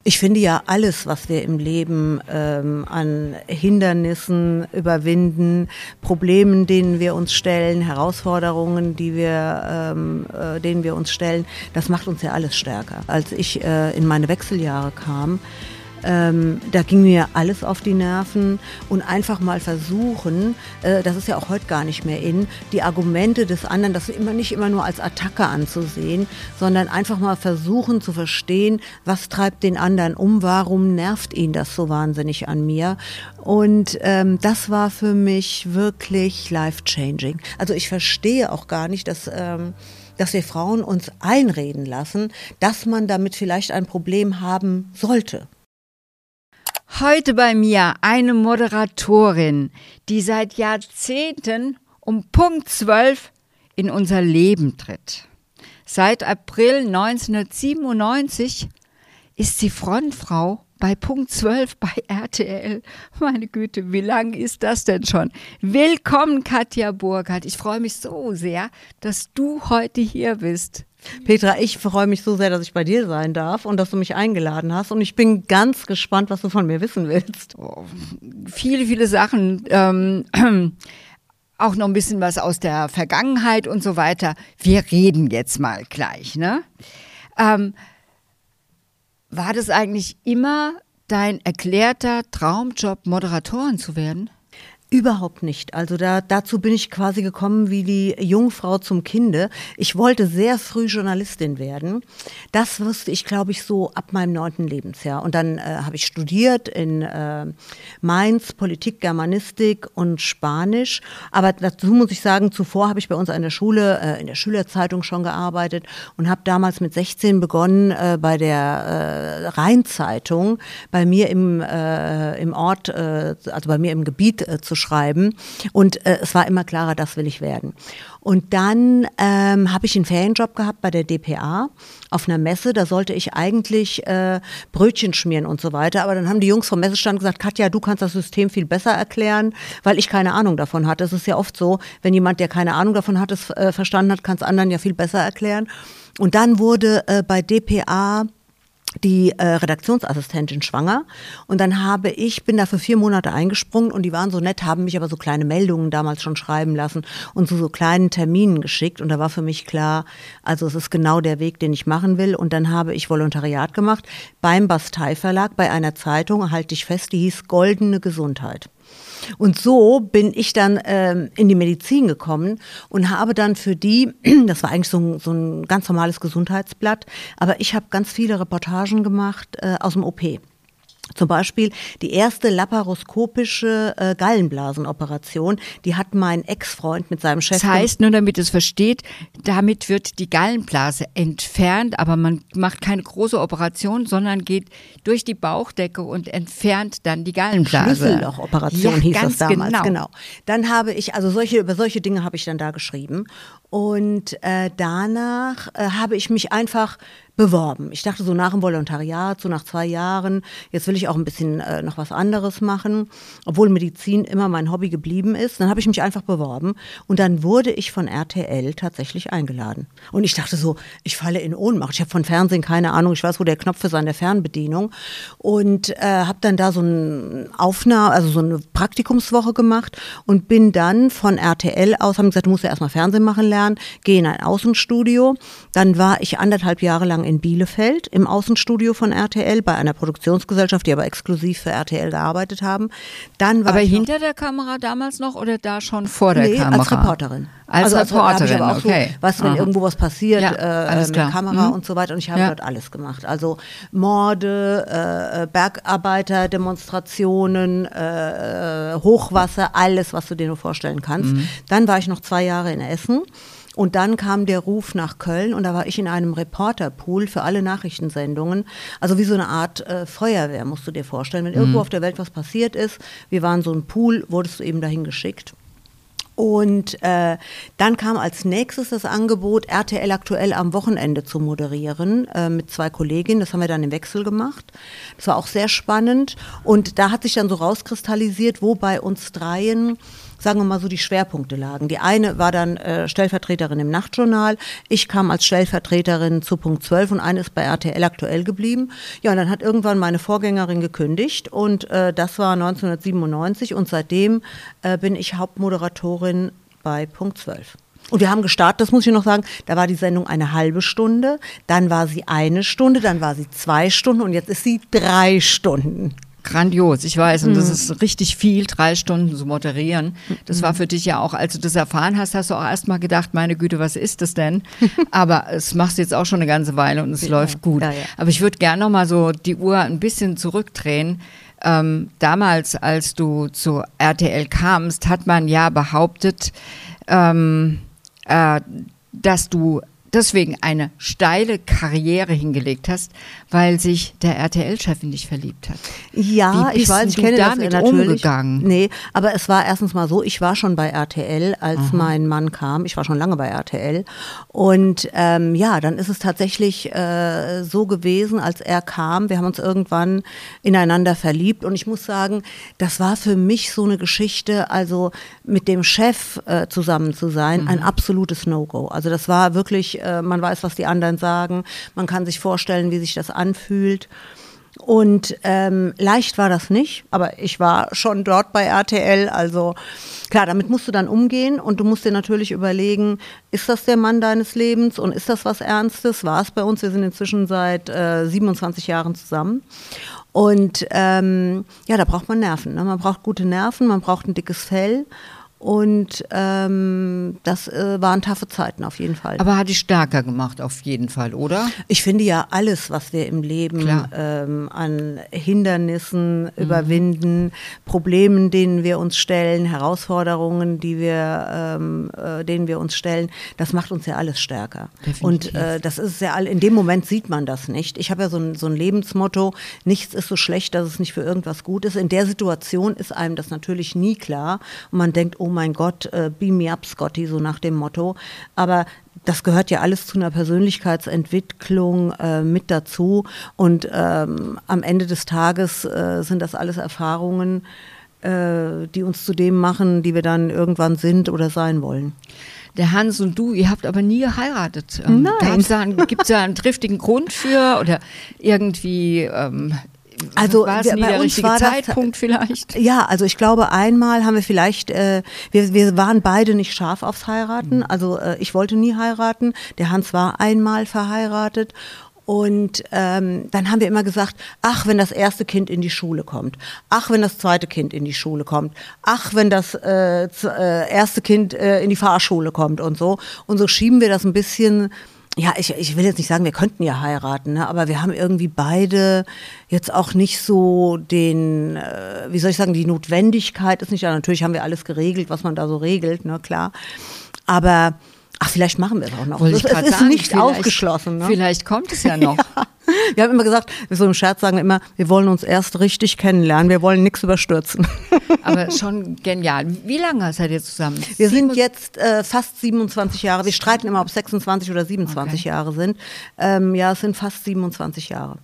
Ich finde ja alles, was wir im Leben an Hindernissen überwinden, Problemen, denen wir uns stellen, Herausforderungen, denen wir uns stellen, das macht uns ja alles stärker. Als ich in meine Wechseljahre kam, da ging mir alles auf die Nerven und einfach mal versuchen, das ist ja auch heute gar nicht mehr in, die Argumente des anderen, das nicht immer nur als Attacke anzusehen, sondern einfach mal versuchen zu verstehen, was treibt den anderen um, warum nervt ihn das so wahnsinnig an mir. Und das war für mich wirklich life-changing. Also ich verstehe auch gar nicht, dass wir Frauen uns einreden lassen, dass man damit vielleicht ein Problem haben sollte. Heute bei mir eine Moderatorin, die seit Jahrzehnten um Punkt 12 in unser Leben tritt. Seit April 1997 ist sie Frontfrau bei Punkt 12 bei RTL. Meine Güte, wie lang ist das denn schon? Willkommen, Katja Burkhardt. Ich freue mich so sehr, dass du heute hier bist. Petra, ich freue mich so sehr, dass ich bei dir sein darf und dass du mich eingeladen hast. Und ich bin ganz gespannt, was du von mir wissen willst. Oh, viele Sachen. Auch noch ein bisschen was aus der Vergangenheit und so weiter. Wir reden jetzt mal gleich, ne? War das eigentlich immer dein erklärter Traumjob, Moderatorin zu werden? Überhaupt nicht. Also dazu bin ich quasi gekommen wie die Jungfrau zum Kinde. Ich wollte sehr früh Journalistin werden. Das wusste ich, glaube ich, so ab meinem 9. Lebensjahr. Und dann habe ich studiert in Mainz, Politik, Germanistik und Spanisch. Aber dazu muss ich sagen, zuvor habe ich bei uns an der Schule, in der Schülerzeitung schon gearbeitet und habe damals mit 16 begonnen, bei der Rheinzeitung, bei mir im Ort, also bei mir im Gebiet zu schreiben. Und es war immer klarer, das will ich werden. Und dann habe ich einen Ferienjob gehabt bei der dpa auf einer Messe. Da sollte ich eigentlich Brötchen schmieren und so weiter. Aber dann haben die Jungs vom Messestand gesagt, Katja, du kannst das System viel besser erklären, weil ich keine Ahnung davon hatte. Es ist ja oft so, wenn jemand, der keine Ahnung davon hat, es verstanden hat, kann es anderen ja viel besser erklären. Und dann wurde bei dpa die Redaktionsassistentin schwanger und dann bin da für 4 Monate eingesprungen und die waren so nett, haben mich aber so kleine Meldungen damals schon schreiben lassen und so kleinen Terminen geschickt und da war für mich klar, also es ist genau der Weg, den ich machen will und dann habe ich Volontariat gemacht beim Bastei Verlag bei einer Zeitung, halte ich fest, die hieß Goldene Gesundheit. Und so bin ich dann in die Medizin gekommen und habe dann für die, das war eigentlich so ein ganz normales Gesundheitsblatt, aber ich habe ganz viele Reportagen gemacht aus dem OP. Zum Beispiel die erste laparoskopische Gallenblasenoperation, die hat mein Ex-Freund mit seinem Chef. Das heißt, nur damit es versteht, damit wird die Gallenblase entfernt, aber man macht keine große Operation, sondern geht durch die Bauchdecke und entfernt dann die Gallenblase. Schlüssellochoperation hieß das damals, genau. Dann habe ich, also über solche Dinge habe ich dann da geschrieben. Und danach habe ich mich einfach beworben. Ich dachte so nach dem Volontariat, so nach 2 Jahren, jetzt will ich auch ein bisschen noch was anderes machen, obwohl Medizin immer mein Hobby geblieben ist. Dann habe ich mich einfach beworben und dann wurde ich von RTL tatsächlich eingeladen. Und ich dachte so, ich falle in Ohnmacht. Ich habe von Fernsehen keine Ahnung, ich weiß, wo der Knopf ist an der Fernbedienung und habe dann da so so eine Praktikumswoche gemacht und bin dann von RTL aus, haben gesagt, du musst ja erstmal Fernsehen machen lernen, gehe in ein Außenstudio. Dann war ich 1,5 Jahre lang in Bielefeld im Außenstudio von RTL bei einer Produktionsgesellschaft, die aber exklusiv für RTL gearbeitet haben. Dann war aber hinter der Kamera damals noch oder da schon vor der Kamera? Als Reporterin. Als Reporterin, aber auch okay. So, was, wenn irgendwo was passiert, mit Kamera und so weiter. Und ich habe dort alles gemacht. Also Morde, Bergarbeiter-Demonstrationen, Hochwasser, alles, was du dir nur vorstellen kannst. Dann war ich noch 2 Jahre in Essen. Und dann kam der Ruf nach Köln und da war ich in einem Reporterpool für alle Nachrichtensendungen. Also wie so eine Art Feuerwehr, musst du dir vorstellen. Wenn irgendwo auf der Welt was passiert ist, wir waren so ein Pool, wurdest du eben dahin geschickt. Und dann kam als nächstes das Angebot, RTL aktuell am Wochenende zu moderieren mit 2 Kolleginnen. Das haben wir dann im Wechsel gemacht. Das war auch sehr spannend. Und da hat sich dann so rauskristallisiert, wo bei uns dreien sagen wir mal so, die Schwerpunkte lagen. Die eine war dann Stellvertreterin im Nachtjournal. Ich kam als Stellvertreterin zu Punkt 12 und eine ist bei RTL aktuell geblieben. Ja, und dann hat irgendwann meine Vorgängerin gekündigt und das war 1997 und seitdem bin ich Hauptmoderatorin bei Punkt 12. Und wir haben gestartet, das muss ich noch sagen, da war die Sendung eine halbe Stunde, dann war sie 1 Stunde, dann war sie 2 Stunden und jetzt ist sie 3 Stunden. Grandios, ich weiß, und das ist richtig viel, 3 Stunden zu moderieren. Das war für dich ja auch, als du das erfahren hast, hast du auch erst mal gedacht, meine Güte, was ist das denn? Aber es machst du jetzt auch schon eine ganze Weile und es läuft gut. Ja, ja. Aber ich würde gerne noch mal so die Uhr ein bisschen zurückdrehen. Damals, als du zu RTL kamst, hat man ja behauptet, dass du deswegen eine steile Karriere hingelegt hast, weil sich der RTL-Chef in dich verliebt hat. Ja, ich weiß, ich kenne damit das natürlich. Umgegangen? Nee, aber es war erstens mal so, ich war schon bei RTL, als mein Mann kam. Ich war schon lange bei RTL. Und ja, dann ist es tatsächlich so gewesen, als er kam. Wir haben uns irgendwann ineinander verliebt. Und ich muss sagen, das war für mich so eine Geschichte, also mit dem Chef zusammen zu sein, ein absolutes No-Go. Also das war wirklich, man weiß, was die anderen sagen. Man kann sich vorstellen, wie sich das anfühlt. Und leicht war das nicht, aber ich war schon dort bei RTL, also klar, damit musst du dann umgehen und du musst dir natürlich überlegen, ist das der Mann deines Lebens und ist das was Ernstes? War es bei uns, wir sind inzwischen seit 27 Jahren zusammen und ja, da braucht man Nerven, ne? Man braucht gute Nerven, man braucht ein dickes Fell. Und das waren taffe Zeiten auf jeden Fall. Aber hat dich stärker gemacht auf jeden Fall, oder? Ich finde ja alles, was wir im Leben an Hindernissen überwinden, Problemen, denen wir uns stellen, Herausforderungen, denen wir uns stellen, das macht uns ja alles stärker. Definitiv. Und das ist ja in dem Moment sieht man das nicht. Ich habe ja so ein Lebensmotto, nichts ist so schlecht, dass es nicht für irgendwas gut ist. In der Situation ist einem das natürlich nie klar und man denkt, oh mein Gott, beam me up, Scotty, so nach dem Motto. Aber das gehört ja alles zu einer Persönlichkeitsentwicklung mit dazu. Und am Ende des Tages sind das alles Erfahrungen, die uns zu dem machen, die wir dann irgendwann sind oder sein wollen. Der Hans und du, ihr habt aber nie geheiratet. Nein. Gibt es da einen triftigen Grund für oder irgendwie... Also war es nie der richtige Zeitpunkt vielleicht? Ja, also ich glaube, einmal haben wir vielleicht, wir waren beide nicht scharf aufs Heiraten. Also ich wollte nie heiraten. Der Hans war einmal verheiratet. Und dann haben wir immer gesagt, ach, wenn das erste Kind in die Schule kommt, ach, wenn das zweite Kind in die Schule kommt, ach, wenn das erste Kind in die Fahrschule kommt und so. Und so schieben wir das ein bisschen. Ja, ich will jetzt nicht sagen, wir könnten ja heiraten, ne? Aber wir haben irgendwie beide jetzt auch nicht so den, wie soll ich sagen, die Notwendigkeit ist nicht da. Natürlich haben wir alles geregelt, was man da so regelt, ne, klar. Aber ach, vielleicht machen wir es auch noch. Es ist nicht ausgeschlossen. Ne? Vielleicht kommt es ja noch. Ja. Wir haben immer gesagt, so im Scherz sagen wir immer, wir wollen uns erst richtig kennenlernen, wir wollen nichts überstürzen. Aber schon genial. Wie lange seid ihr zusammen? Wir sind jetzt fast 27 Jahre. Wir streiten immer, ob es 26 oder 27 Jahre sind. Ja, es sind fast 27 Jahre.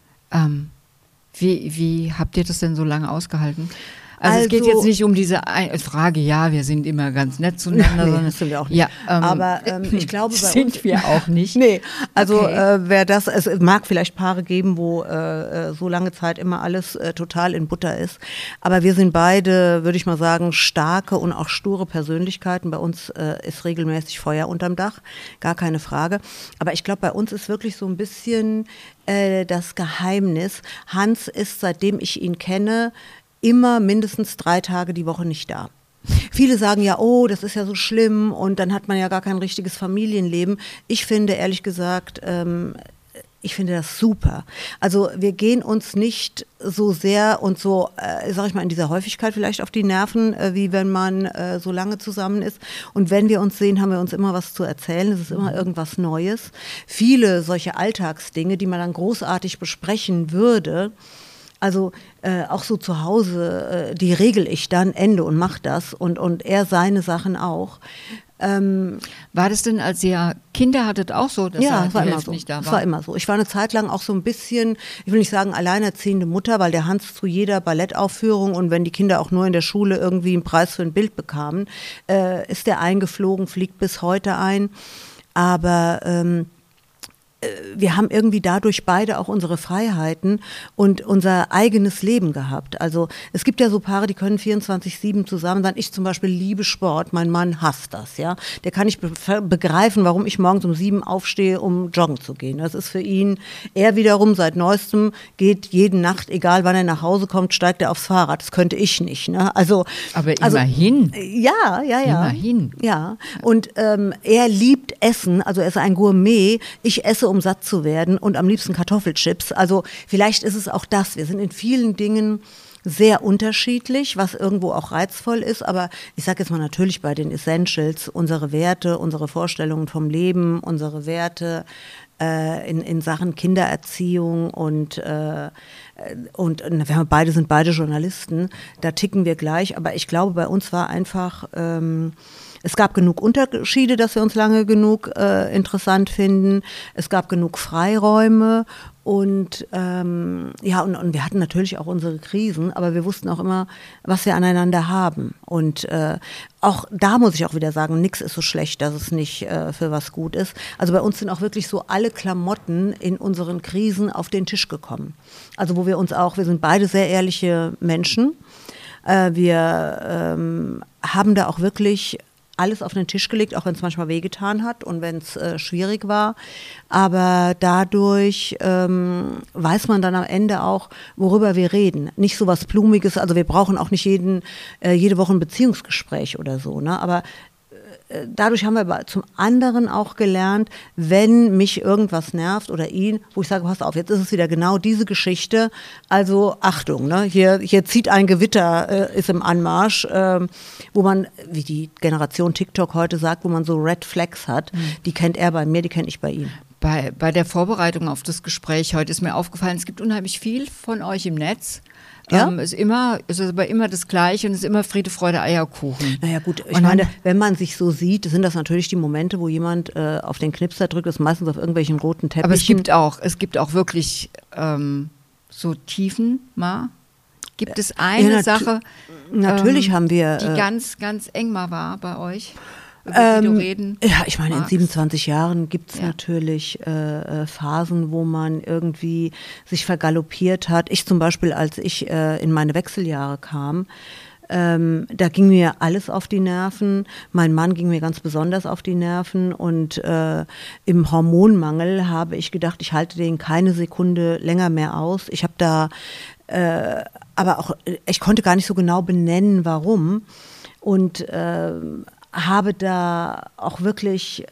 Wie habt ihr das denn so lange ausgehalten? Also es geht jetzt nicht um diese Frage, ja, wir sind immer ganz nett zueinander. Nee, das sind wir auch nicht. Ja, aber ich glaube, bei sind uns, wir auch nicht. Nee, also es mag vielleicht Paare geben, wo so lange Zeit immer alles total in Butter ist. Aber wir sind beide, würde ich mal sagen, starke und auch sture Persönlichkeiten. Bei uns ist regelmäßig Feuer unterm Dach, gar keine Frage. Aber ich glaube, bei uns ist wirklich so ein bisschen das Geheimnis. Hans ist, seitdem ich ihn kenne, immer mindestens 3 Tage die Woche nicht da. Viele sagen ja, oh, das ist ja so schlimm und dann hat man ja gar kein richtiges Familienleben. Ich finde, ehrlich gesagt, ich finde das super. Also wir gehen uns nicht so sehr und so, sag ich mal, in dieser Häufigkeit vielleicht auf die Nerven, wie wenn man so lange zusammen ist. Und wenn wir uns sehen, haben wir uns immer was zu erzählen. Es ist immer irgendwas Neues. Viele solche Alltagsdinge, die man dann großartig besprechen würde, also auch so zu Hause, die regel ich dann, Ende und mach das und er seine Sachen auch. War das denn, als ihr Kinder hattet, auch so, dass Ja, es war die immer Hälfte so. nicht da Es war? war immer so. Ich war eine Zeit lang auch so ein bisschen, ich will nicht sagen alleinerziehende Mutter, weil der Hans zu jeder Ballettaufführung und wenn die Kinder auch nur in der Schule irgendwie einen Preis für ein Bild bekamen, ist der eingeflogen, fliegt bis heute ein. Aber wir haben irgendwie dadurch beide auch unsere Freiheiten und unser eigenes Leben gehabt. Also es gibt ja so Paare, die können 24/7 zusammen sein. Ich zum Beispiel liebe Sport, mein Mann hasst das. Ja, der kann nicht begreifen, warum ich morgens um 7 aufstehe, um joggen zu gehen. Das ist für ihn, er wiederum seit Neuestem geht jede Nacht, egal wann er nach Hause kommt, steigt er aufs Fahrrad. Das könnte ich nicht. Ne? Aber immerhin. Ja. Immerhin. Ja, und er liebt Essen, also er ist ein Gourmet. Ich esse, um satt zu werden und am liebsten Kartoffelchips. Also vielleicht ist es auch das. Wir sind in vielen Dingen sehr unterschiedlich, was irgendwo auch reizvoll ist. Aber ich sage jetzt mal natürlich bei den Essentials, unsere Werte, unsere Vorstellungen vom Leben, unsere Werte in Sachen Kindererziehung und beide sind beide Journalisten, da ticken wir gleich. Aber ich glaube, bei uns war einfach es gab genug Unterschiede, dass wir uns lange genug interessant finden. Es gab genug Freiräume und und wir hatten natürlich auch unsere Krisen, aber wir wussten auch immer, was wir aneinander haben. Und auch da muss ich auch wieder sagen, nichts ist so schlecht, dass es nicht für was gut ist. Also bei uns sind auch wirklich so alle Klamotten in unseren Krisen auf den Tisch gekommen. Also wo wir sind beide sehr ehrliche Menschen. Wir haben da auch wirklich alles auf den Tisch gelegt, auch wenn es manchmal wehgetan hat und wenn es schwierig war. Aber dadurch weiß man dann am Ende auch, worüber wir reden. Nicht so was Blumiges, also wir brauchen auch nicht jede Woche ein Beziehungsgespräch oder so, ne? Aber dadurch haben wir zum anderen auch gelernt, wenn mich irgendwas nervt oder ihn, wo ich sage, pass auf, jetzt ist es wieder genau diese Geschichte, also Achtung, ne? Hier zieht ein Gewitter, ist im Anmarsch, wo man, wie die Generation TikTok heute sagt, wo man so Red Flags hat, die kennt er bei mir, die kenne ich bei ihm. Bei der Vorbereitung auf das Gespräch heute ist mir aufgefallen, es gibt unheimlich viel von euch im Netz. Ja? Es ist aber immer das Gleiche und es ist immer Friede, Freude, Eierkuchen. Naja gut, ich meine, wenn man sich so sieht, sind das natürlich die Momente, wo jemand auf den Knipser drückt, das ist meistens auf irgendwelchen roten Teppichen. Aber es gibt auch wirklich so Tiefen mal. Gibt es eine Sache, natürlich haben wir, die ganz, ganz eng mal war bei euch? Über die du reden ja, ich meine, magst. in 27 Jahren gibt es natürlich Phasen, wo man irgendwie sich vergaloppiert hat. Ich zum Beispiel, als ich in meine Wechseljahre kam, da ging mir alles auf die Nerven. Mein Mann ging mir ganz besonders auf die Nerven und im Hormonmangel habe ich gedacht, ich halte den keine Sekunde länger mehr aus. Ich habe da aber auch, ich konnte gar nicht so genau benennen, warum und habe da auch wirklich,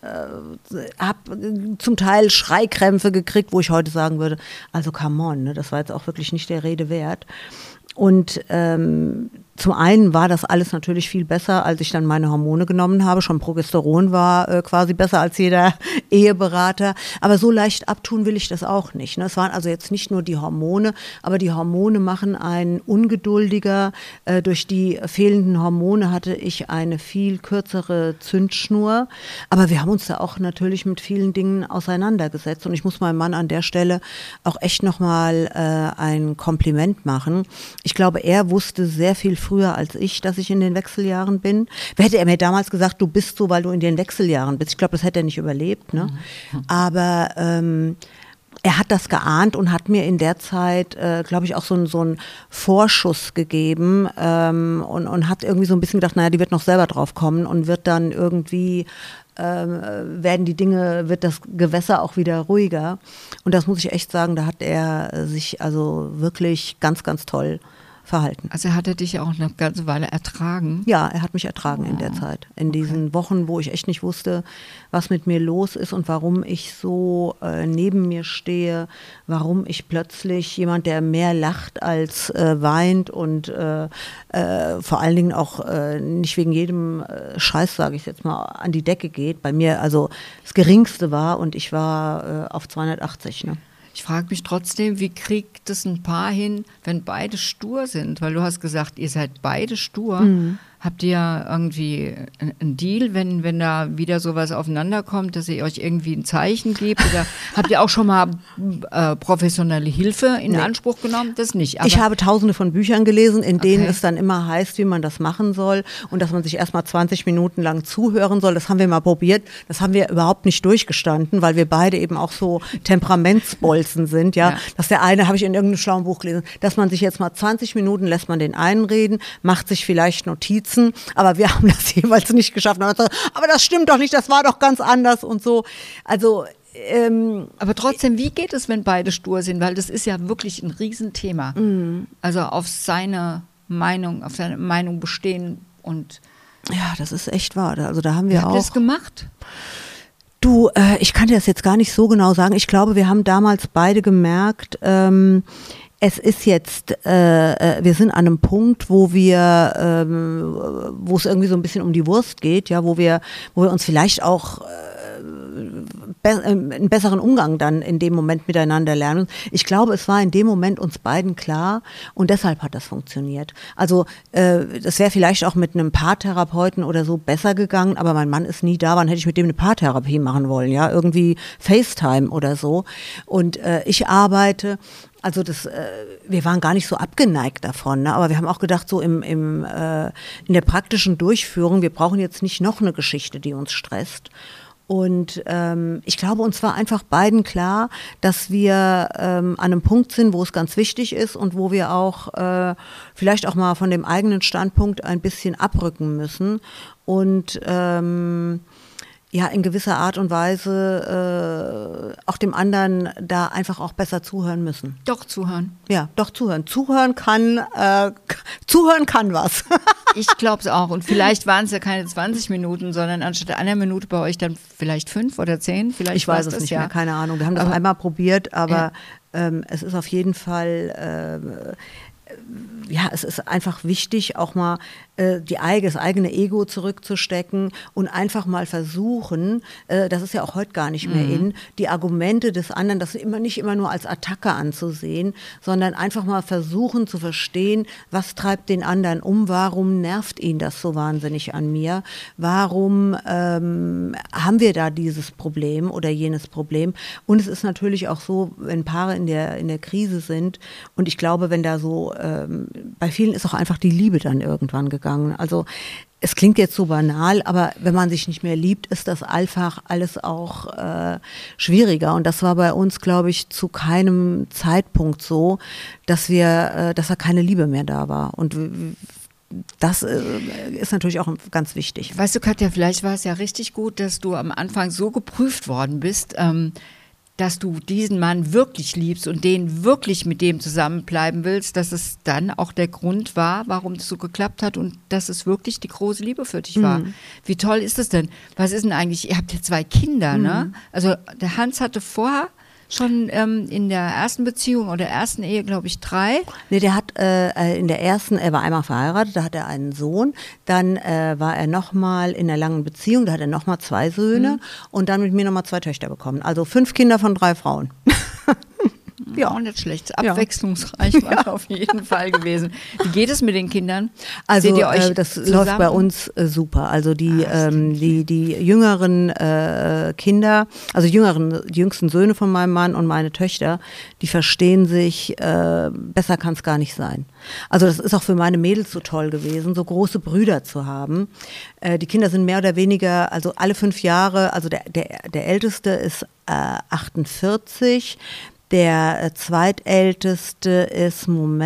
habe zum Teil Schreikrämpfe gekriegt, wo ich heute sagen würde, also come on, ne, das war jetzt auch wirklich nicht der Rede wert. Und zum einen war das alles natürlich viel besser, als ich dann meine Hormone genommen habe. Schon Progesteron war quasi besser als jeder Eheberater. Aber so leicht abtun will ich das auch nicht. Ne? Es waren also jetzt nicht nur die Hormone, aber die Hormone machen einen ungeduldiger. Durch die fehlenden Hormone hatte ich eine viel kürzere Zündschnur. Aber wir haben uns da auch natürlich mit vielen Dingen auseinandergesetzt. Und ich muss meinem Mann an der Stelle auch echt nochmal ein Kompliment machen. Ich glaube, er wusste sehr viel früher als ich, dass ich in den Wechseljahren bin. Hätte er mir damals gesagt, du bist so, weil du in den Wechseljahren bist. Ich glaube, das hätte er nicht überlebt. Ne? Aber er hat das geahnt und hat mir in der Zeit, glaube ich, auch so einen Vorschuss gegeben und hat irgendwie so ein bisschen gedacht, naja, die wird noch selber drauf kommen und wird dann irgendwie wird das Gewässer auch wieder ruhiger. Und das muss ich echt sagen, da hat er sich also wirklich ganz, ganz toll verhalten. Also hat er dich auch eine ganze Weile ertragen? Ja, er hat mich ertragen in der Zeit. In diesen Wochen, wo ich echt nicht wusste, was mit mir los ist und warum ich so neben mir stehe, warum ich plötzlich jemand, der mehr lacht als weint und vor allen Dingen auch nicht wegen jedem Scheiß, sage ich jetzt mal, an die Decke geht. Bei mir also das Geringste war und ich war auf 280, ne? Ich frage mich trotzdem, wie kriegt es ein Paar hin, wenn beide stur sind? Weil du hast gesagt, ihr seid beide stur. Habt ihr irgendwie einen Deal, wenn da wieder sowas aufeinander kommt, dass ihr euch irgendwie ein Zeichen gebt? Oder habt ihr auch schon mal professionelle Hilfe in Anspruch genommen? Das nicht. Aber ich habe tausende von Büchern gelesen, in denen es dann immer heißt, wie man das machen soll und dass man sich erstmal 20 Minuten lang zuhören soll. Das haben wir mal probiert. Das haben wir überhaupt nicht durchgestanden, weil wir beide eben auch so Temperamentsbolzen sind. Ja. Dass der eine, habe ich in irgendeinem schlauen Buch gelesen, dass man sich jetzt mal 20 Minuten lässt man den einen reden, macht sich vielleicht Notizen, aber wir haben das jeweils nicht geschafft. Aber das stimmt doch nicht, das war doch ganz anders und so. Also aber trotzdem, wie geht es, wenn beide stur sind? Weil das ist ja wirklich ein Riesenthema. Also auf seine Meinung bestehen und ja, das ist echt wahr. Also da haben wir auch. Habt ihr das gemacht? Du, ich kann dir das jetzt gar nicht so genau sagen. Ich glaube, wir haben damals beide gemerkt, es ist jetzt, wir sind an einem Punkt, wo es irgendwie so ein bisschen um die Wurst geht, ja, wo wir uns vielleicht auch einen besseren Umgang dann in dem Moment miteinander lernen. Ich glaube, es war in dem Moment uns beiden klar und deshalb hat das funktioniert. Also das wäre vielleicht auch mit einem Paartherapeuten oder so besser gegangen, aber mein Mann ist nie da, wann hätte ich mit dem eine Paartherapie machen wollen, ja, irgendwie FaceTime oder so. Und ich arbeite. Also wir waren gar nicht so abgeneigt davon, ne? Aber wir haben auch gedacht, so in der praktischen Durchführung, wir brauchen jetzt nicht noch eine Geschichte, die uns stresst. Und ich glaube, uns war einfach beiden klar, dass wir an einem Punkt sind, wo es ganz wichtig ist und wo wir auch vielleicht auch mal von dem eigenen Standpunkt ein bisschen abrücken müssen und ja, in gewisser Art und Weise auch dem anderen da einfach auch besser zuhören müssen. Doch zuhören. Ja, doch zuhören. Zuhören kann was. Ich glaube es auch. Und vielleicht waren es ja keine 20 Minuten, sondern anstatt einer Minute bei euch dann vielleicht 5 oder 10. Vielleicht ich weiß es nicht mehr, keine Ahnung. Wir haben das einmal probiert, aber es ist auf jeden Fall ja, es ist einfach wichtig, auch mal das eigene Ego zurückzustecken und einfach mal versuchen, das ist ja auch heute gar nicht mehr die Argumente des anderen, das nicht immer nur als Attacke anzusehen, sondern einfach mal versuchen zu verstehen, was treibt den anderen um, warum nervt ihn das so wahnsinnig an mir, warum haben wir da dieses Problem oder jenes Problem. Und es ist natürlich auch so, wenn Paare in der Krise sind und ich glaube, wenn da so bei vielen ist auch einfach die Liebe dann irgendwann gegangen. Also es klingt jetzt so banal, aber wenn man sich nicht mehr liebt, ist das einfach alles auch schwieriger. Und das war bei uns, glaube ich, zu keinem Zeitpunkt so, dass da keine Liebe mehr da war. Und das ist natürlich auch ganz wichtig. Weißt du, Katja, vielleicht war es ja richtig gut, dass du am Anfang so geprüft worden bist, dass du diesen Mann wirklich liebst und mit dem zusammenbleiben willst, dass es dann auch der Grund war, warum es so geklappt hat und dass es wirklich die große Liebe für dich war. Wie toll ist das denn? Was ist denn eigentlich, ihr habt ja 2 Kinder, ne? Also der Hans hatte vorher schon in der ersten Beziehung oder ersten Ehe, glaube ich, 3. Nee, der hat in der ersten, er war einmal verheiratet, da hat er einen Sohn, dann war er nochmal in einer langen Beziehung, da hat er nochmal 2 Söhne und dann mit mir nochmal 2 Töchter bekommen. Also 5 Kinder von 3 Frauen. Ja, auch nicht schlecht. Abwechslungsreich war auf jeden Fall gewesen. Wie geht es mit den Kindern? Also seht ihr euch das zusammen? läuft bei uns super. Also die jüngeren Kinder, also die jüngsten Söhne von meinem Mann und meine Töchter, die verstehen sich, besser kann es gar nicht sein. Also das ist auch für meine Mädels so toll gewesen, so große Brüder zu haben. Die Kinder sind mehr oder weniger, also alle 5 Jahre, also der Älteste ist 48, der zweitälteste ist,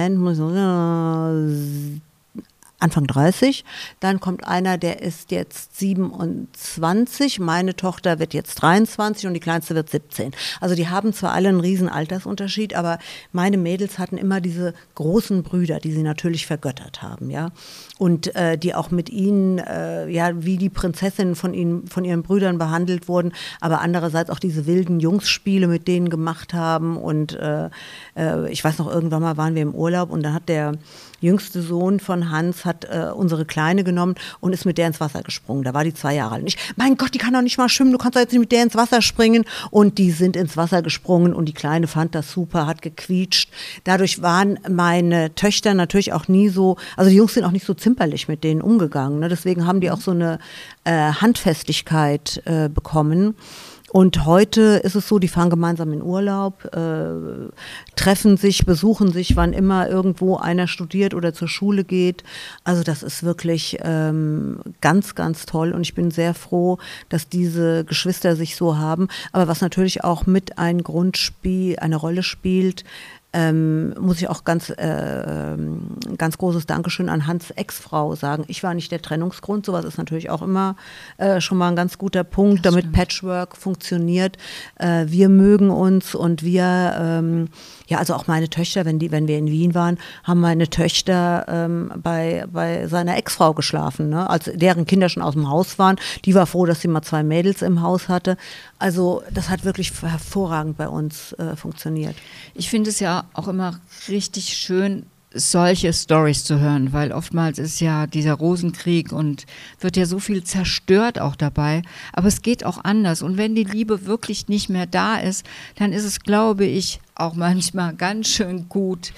Anfang 30. Dann kommt einer, der ist jetzt 27. Meine Tochter wird jetzt 23 und die Kleinste wird 17. Also die haben zwar alle einen riesen Altersunterschied, aber meine Mädels hatten immer diese großen Brüder, die sie natürlich vergöttert haben, ja. Und die auch mit ihnen, wie die Prinzessinnen von ihren Brüdern behandelt wurden, aber andererseits auch diese wilden Jungsspiele mit denen gemacht haben. Und ich weiß noch, irgendwann mal waren wir im Urlaub und da hat der jüngste Sohn von Hans hat unsere Kleine genommen und ist mit der ins Wasser gesprungen. Da war die 2 Jahre alt. Und ich, mein Gott, die kann doch nicht mal schwimmen, du kannst doch jetzt nicht mit der ins Wasser springen. Und die sind ins Wasser gesprungen und die Kleine fand das super, hat gequietscht. Dadurch waren meine Töchter natürlich auch nie so, also die Jungs sind auch nicht so zimperlich mit denen umgegangen. Ne? Deswegen haben die auch so eine Handfestigkeit bekommen. Und heute ist es so, die fahren gemeinsam in Urlaub, treffen sich, besuchen sich, wann immer irgendwo einer studiert oder zur Schule geht. Also das ist wirklich ganz, ganz toll. Und ich bin sehr froh, dass diese Geschwister sich so haben. Aber was natürlich auch mit eine Rolle spielt, muss ich auch ganz großes Dankeschön an Hans' Ex-Frau sagen. Ich war nicht der Trennungsgrund, sowas ist natürlich auch immer schon mal ein ganz guter Punkt, damit Patchwork funktioniert. Wir mögen uns und wir, also auch meine Töchter, wenn wir in Wien waren, haben meine Töchter bei seiner Ex-Frau geschlafen, ne? Als deren Kinder schon aus dem Haus waren. Die war froh, dass sie mal 2 Mädels im Haus hatte. Also das hat wirklich hervorragend bei uns funktioniert. Ich finde es ja auch immer richtig schön, solche Storys zu hören, weil oftmals ist ja dieser Rosenkrieg und wird ja so viel zerstört auch dabei, aber es geht auch anders und wenn die Liebe wirklich nicht mehr da ist, dann ist es, glaube ich, auch manchmal ganz schön gut,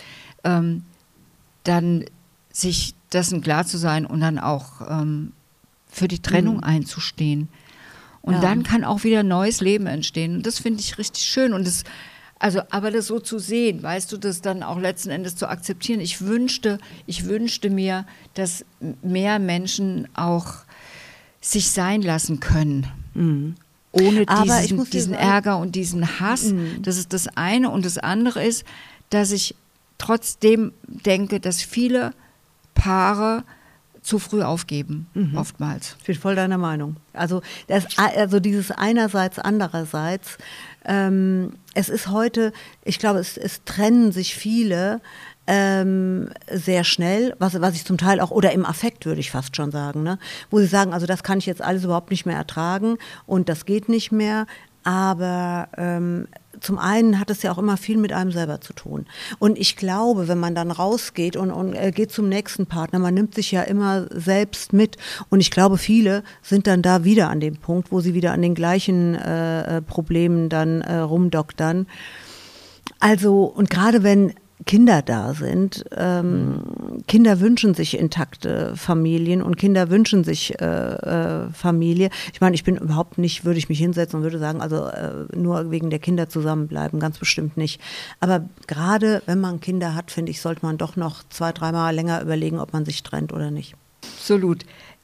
dann sich dessen klar zu sein und dann auch für die Trennung einzustehen. Und dann kann auch wieder neues Leben entstehen. Und das finde ich richtig schön. Und aber das so zu sehen, weißt du, das dann auch letzten Endes zu akzeptieren. Ich wünschte mir, dass mehr Menschen auch sich sein lassen können. Ohne diesen Ärger und diesen Hass. Das ist das eine. Und das andere ist, dass ich trotzdem denke, dass viele Paare zu früh aufgeben, oftmals. Ich bin voll deiner Meinung. Also dieses einerseits, andererseits. Es ist heute, ich glaube, es trennen sich viele sehr schnell, was ich zum Teil auch, oder im Affekt würde ich fast schon sagen, ne? Wo sie sagen, also das kann ich jetzt alles überhaupt nicht mehr ertragen und das geht nicht mehr. Aber zum einen hat es ja auch immer viel mit einem selber zu tun. Und ich glaube, wenn man dann rausgeht und geht zum nächsten Partner, man nimmt sich ja immer selbst mit. Und ich glaube, viele sind dann da wieder an dem Punkt, wo sie wieder an den gleichen Problemen dann rumdoktern. Also, und gerade wenn Kinder da sind. Kinder wünschen sich intakte Familien und Kinder wünschen sich Familie. Ich meine, würde ich mich hinsetzen und würde sagen, also nur wegen der Kinder zusammenbleiben, ganz bestimmt nicht. Aber gerade wenn man Kinder hat, finde ich, sollte man doch noch 2-3 Mal länger überlegen, ob man sich trennt oder nicht. Absolut.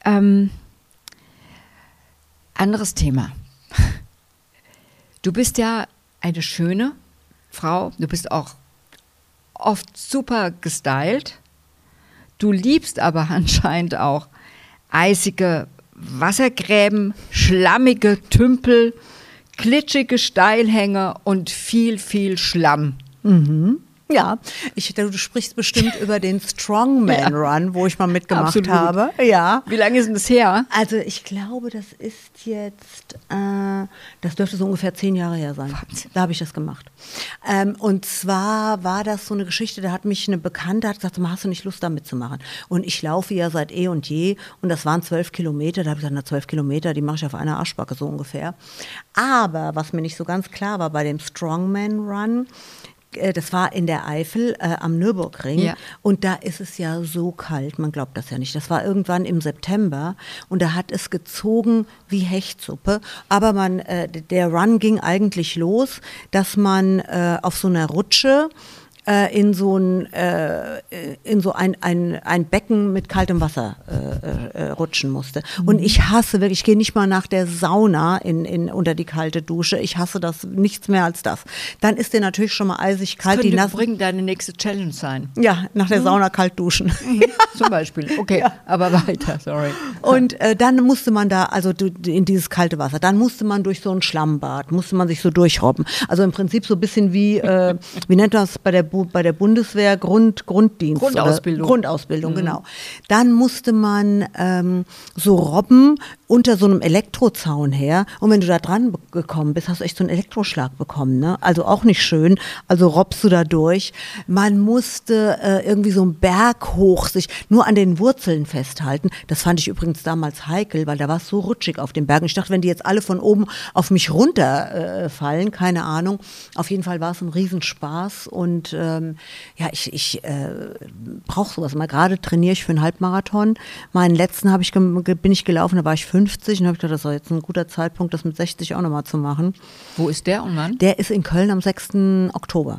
Anderes Thema. Du bist ja eine schöne Frau, du bist auch oft super gestylt. Du liebst aber anscheinend auch eisige Wassergräben, schlammige Tümpel, glitschige Steilhänge und viel, viel Schlamm. Ja, du sprichst bestimmt über den Strongman Run, wo ich mal mitgemacht habe. Ja. Wie lange ist denn das her? Also ich glaube, das ist jetzt, das dürfte so ungefähr 10 Jahre her sein. Da habe ich das gemacht. Und zwar war das so eine Geschichte, da hat mich eine Bekannte gesagt, hast du nicht Lust, da mitzumachen? Und ich laufe ja seit eh und je und das waren 12 Kilometer. Da habe ich gesagt, 12 Kilometer, die mache ich auf einer Arschbacke so ungefähr. Aber was mir nicht so ganz klar war bei dem Strongman Run, das war in der Eifel am Nürburgring, ja. Und da ist es ja so kalt, man glaubt das ja nicht. Das war irgendwann im September und da hat es gezogen wie Hechtsuppe. Aber der Run ging eigentlich los, dass man auf so einer Rutsche in so ein Becken mit kaltem Wasser rutschen musste. Und ich hasse wirklich, ich gehe nicht mal nach der Sauna unter die kalte Dusche. Ich hasse das, nichts mehr als das. Dann ist der natürlich schon mal eisig kalt. Das könnte übrigens deine nächste Challenge sein. Ja, nach der Sauna kalt duschen. Zum Beispiel. Okay, ja. Aber weiter, sorry. Und dann musste man da, also in dieses kalte Wasser, dann musste man durch so ein Schlammbad, musste man sich so durchrobben. Also im Prinzip so ein bisschen wie nennt man das bei der du bei der Bundeswehr Grunddienst. Grundausbildung, genau. Dann musste man so robben unter so einem Elektrozaun her. Und wenn du da dran gekommen bist, hast du echt so einen Elektroschlag bekommen. Ne? Also auch nicht schön. Also robbst du da durch. Man musste irgendwie so einen Berg hoch sich nur an den Wurzeln festhalten. Das fand ich übrigens damals heikel, weil da war es so rutschig auf dem Berg. Und ich dachte, wenn die jetzt alle von oben auf mich runterfallen, keine Ahnung. Auf jeden Fall war es ein Riesenspaß. Und ich brauche sowas. Mal gerade trainiere ich für einen Halbmarathon. Meinen letzten bin ich gelaufen, da war ich 50 und habe ich gedacht, das ist jetzt ein guter Zeitpunkt, das mit 60 auch nochmal zu machen. Wo ist der und wann? Der ist in Köln am 6. Oktober.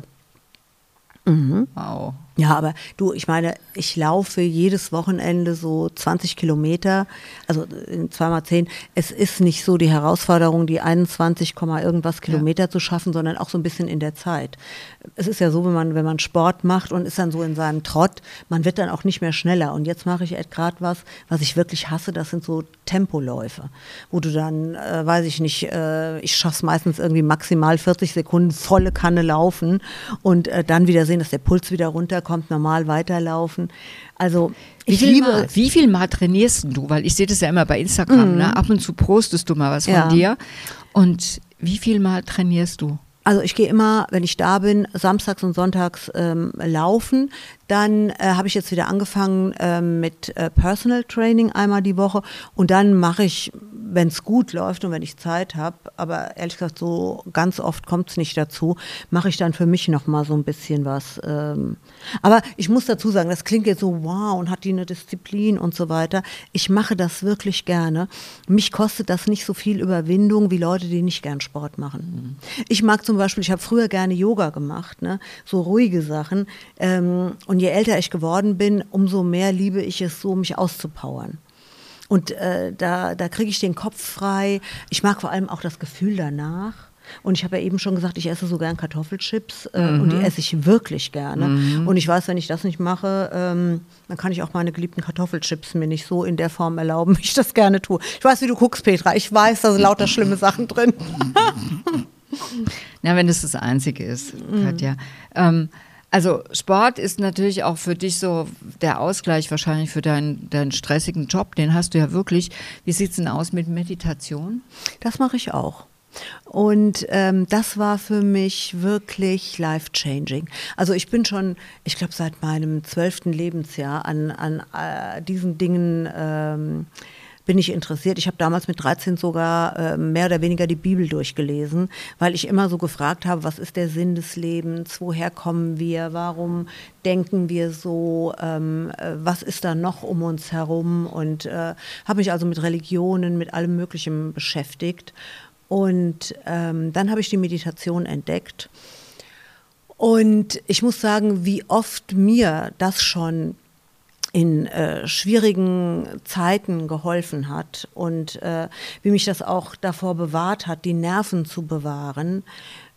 Mhm. Wow. Ja, aber du, ich meine, ich laufe jedes Wochenende so 20 Kilometer, also 2x10. Es ist nicht so die Herausforderung, die 21, irgendwas Kilometer zu schaffen, sondern auch so ein bisschen in der Zeit. Es ist ja so, wenn man Sport macht und ist dann so in seinem Trott, man wird dann auch nicht mehr schneller. Und jetzt mache ich gerade was ich wirklich hasse, das sind so Tempoläufe, wo du dann, weiß ich nicht, ich schaffe es meistens irgendwie maximal 40 Sekunden volle Kanne laufen und dann wieder sehen, dass der Puls wieder runterkommt, normal weiterlaufen. Also wie viel Mal trainierst du? Weil ich sehe das ja immer bei Instagram, ne? Ab und zu postest du mal was von dir. Und wie viel Mal trainierst du? Also ich gehe immer, wenn ich da bin, samstags und sonntags laufen. Dann habe ich jetzt wieder angefangen mit Personal Training einmal die Woche. Und dann mache ich, wenn es gut läuft und wenn ich Zeit habe, aber ehrlich gesagt, so ganz oft kommt es nicht dazu, mache ich dann für mich noch mal so ein bisschen was. Aber ich muss dazu sagen, das klingt jetzt so, wow, und hat die eine Disziplin und so weiter. Ich mache das wirklich gerne. Mich kostet das nicht so viel Überwindung wie Leute, die nicht gern Sport machen. Ich mag zum Beispiel, ich habe früher gerne Yoga gemacht, ne? So ruhige Sachen. Und je älter ich geworden bin, umso mehr liebe ich es so, mich auszupowern. Und da kriege ich den Kopf frei. Ich mag vor allem auch das Gefühl danach. Und ich habe ja eben schon gesagt, ich esse so gern Kartoffelchips und die esse ich wirklich gerne. Und ich weiß, wenn ich das nicht mache, dann kann ich auch meine geliebten Kartoffelchips mir nicht so in der Form erlauben, wie ich das gerne tue. Ich weiß, wie du guckst, Petra. Ich weiß, da sind lauter schlimme Sachen drin. Na, wenn das Einzige ist, Katja. Also Sport ist natürlich auch für dich so der Ausgleich wahrscheinlich für deinen stressigen Job. Den hast du ja wirklich. Wie sieht es denn aus mit Meditation? Das mache ich auch. Und das war für mich wirklich life-changing. Also ich bin schon, ich glaube seit meinem 12. Lebensjahr an diesen Dingen bin ich interessiert. Ich habe damals mit 13 sogar mehr oder weniger die Bibel durchgelesen, weil ich immer so gefragt habe, was ist der Sinn des Lebens, woher kommen wir, warum denken wir so, was ist da noch um uns herum, und habe mich also mit Religionen, mit allem Möglichen beschäftigt. Und dann habe ich die Meditation entdeckt. Und ich muss sagen, wie oft mir das schon in schwierigen Zeiten geholfen hat und wie mich das auch davor bewahrt hat, die Nerven zu bewahren.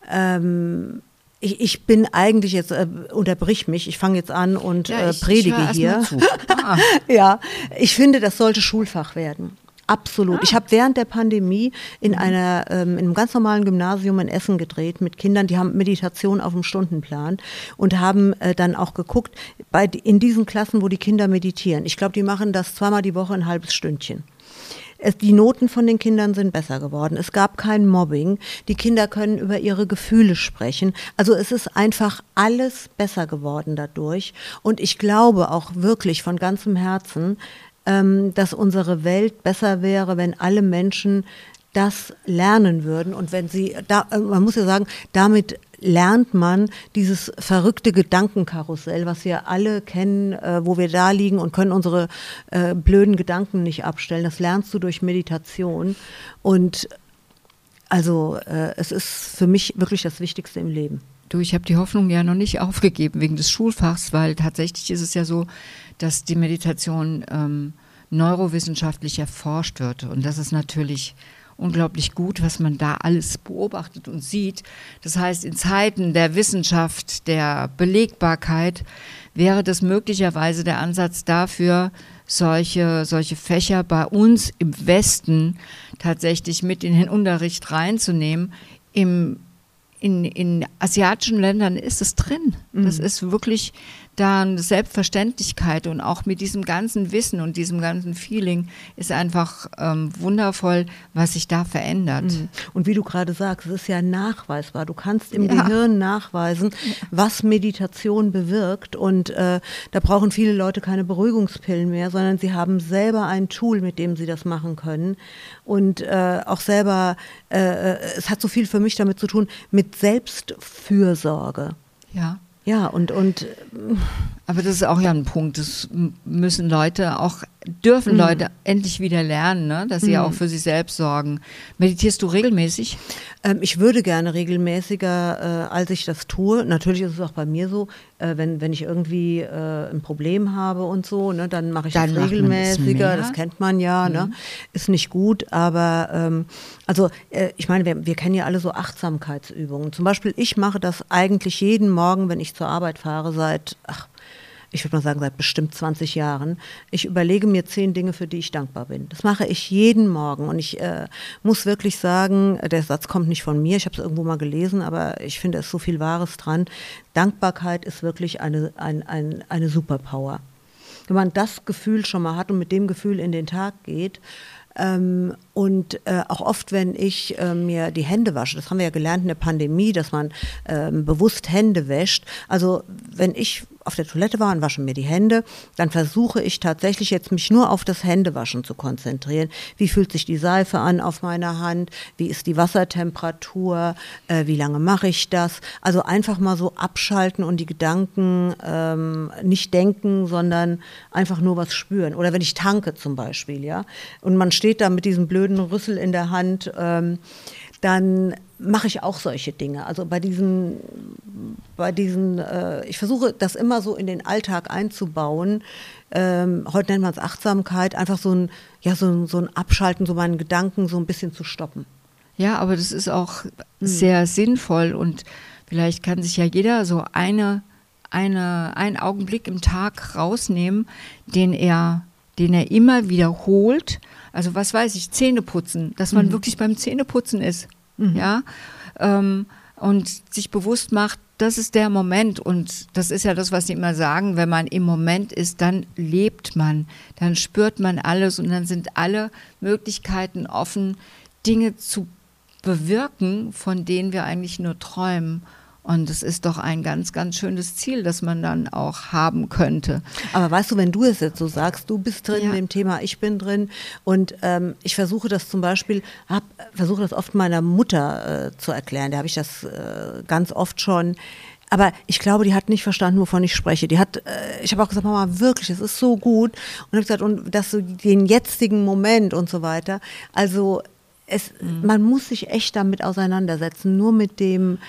Ich bin eigentlich jetzt, unterbrich mich, ich fange jetzt an und predige hier. Ja, ich finde, das sollte Schulfach werden. Absolut. Ich habe während der Pandemie in einem ganz normalen Gymnasium in Essen gedreht mit Kindern, die haben Meditation auf dem Stundenplan und haben dann auch geguckt, in diesen Klassen, wo die Kinder meditieren. Ich glaube, die machen das zweimal die Woche ein halbes Stündchen. Die Noten von den Kindern sind besser geworden. Es gab kein Mobbing. Die Kinder können über ihre Gefühle sprechen. Also es ist einfach alles besser geworden dadurch. Und ich glaube auch wirklich von ganzem Herzen, dass unsere Welt besser wäre, wenn alle Menschen das lernen würden. Und wenn man muss ja sagen, damit lernt man dieses verrückte Gedankenkarussell, was wir alle kennen, wo wir da liegen und können unsere blöden Gedanken nicht abstellen. Das lernst du durch Meditation. Und also es ist für mich wirklich das Wichtigste im Leben. Du, ich habe die Hoffnung ja noch nicht aufgegeben wegen des Schulfachs, weil tatsächlich ist es ja so, dass die Meditation neurowissenschaftlich erforscht wird. Und das ist natürlich unglaublich gut, was man da alles beobachtet und sieht. Das heißt, in Zeiten der Wissenschaft, der Belegbarkeit wäre das möglicherweise der Ansatz dafür, solche Fächer bei uns im Westen tatsächlich mit in den Unterricht reinzunehmen, im in asiatischen Ländern ist es drin. Das ist wirklich da eine Selbstverständlichkeit und auch mit diesem ganzen Wissen und diesem ganzen Feeling ist einfach wundervoll, was sich da verändert. Und wie du gerade sagst, es ist ja nachweisbar. Du kannst im Gehirn nachweisen, was Meditation bewirkt und da brauchen viele Leute keine Beruhigungspillen mehr, sondern sie haben selber ein Tool, mit dem sie das machen können und auch selber, es hat so viel für mich damit zu tun, mit Selbstfürsorge. Ja. Ja, und aber das ist auch ja ein Punkt, das müssen Leute auch, dürfen Leute endlich wieder lernen, ne? Dass sie auch für sich selbst sorgen. Meditierst du regelmäßig? Ich würde gerne regelmäßiger, als ich das tue. Natürlich ist es auch bei mir so, wenn ich irgendwie ein Problem habe und so, ne, dann mache ich das regelmäßiger, das kennt man ja, ne? Ist nicht gut, aber ich meine, wir kennen ja alle so Achtsamkeitsübungen. Zum Beispiel, ich mache das eigentlich jeden Morgen, wenn ich zur Arbeit fahre, ich würde mal sagen, seit bestimmt 20 Jahren. Ich überlege mir 10 Dinge, für die ich dankbar bin. Das mache ich jeden Morgen und ich muss wirklich sagen, der Satz kommt nicht von mir, ich habe es irgendwo mal gelesen, aber ich finde, es ist so viel Wahres dran. Dankbarkeit ist wirklich eine Superpower. Wenn man das Gefühl schon mal hat und mit dem Gefühl in den Tag geht, und auch oft, wenn ich mir die Hände wasche, das haben wir ja gelernt in der Pandemie, dass man bewusst Hände wäscht. Also wenn ich auf der Toilette war und wasche mir die Hände, dann versuche ich tatsächlich jetzt mich nur auf das Händewaschen zu konzentrieren. Wie fühlt sich die Seife an auf meiner Hand? Wie ist die Wassertemperatur? Wie lange mache ich das? Also einfach mal so abschalten und die Gedanken nicht denken, sondern einfach nur was spüren. Oder wenn ich tanke zum Beispiel, ja, und man steht da mit diesem blöden Rüssel in der Hand, dann mache ich auch solche Dinge. Also ich versuche das immer so in den Alltag einzubauen. Heute nennt man es Achtsamkeit, einfach so ein Abschalten, so meinen Gedanken so ein bisschen zu stoppen. Ja, aber das ist auch sehr sinnvoll und vielleicht kann sich ja jeder so einen Augenblick im Tag rausnehmen, den er immer wiederholt. Also was weiß ich, Zähneputzen, dass man wirklich beim Zähneputzen ist, ja, und sich bewusst macht, das ist der Moment und das ist ja das, was sie immer sagen, wenn man im Moment ist, dann lebt man, dann spürt man alles und dann sind alle Möglichkeiten offen, Dinge zu bewirken, von denen wir eigentlich nur träumen. Und es ist doch ein ganz, ganz schönes Ziel, das man dann auch haben könnte. Aber weißt du, wenn du es jetzt so sagst, du bist drin in dem Thema, ich bin drin und ich versuche das zum Beispiel, versuche das oft meiner Mutter zu erklären, da habe ich das ganz oft schon. Aber ich glaube, die hat nicht verstanden, wovon ich spreche. Ich habe auch gesagt, Mama, wirklich, es ist so gut. Und habe gesagt, und das so den jetzigen Moment und so weiter. Also man muss sich echt damit auseinandersetzen, nur mit dem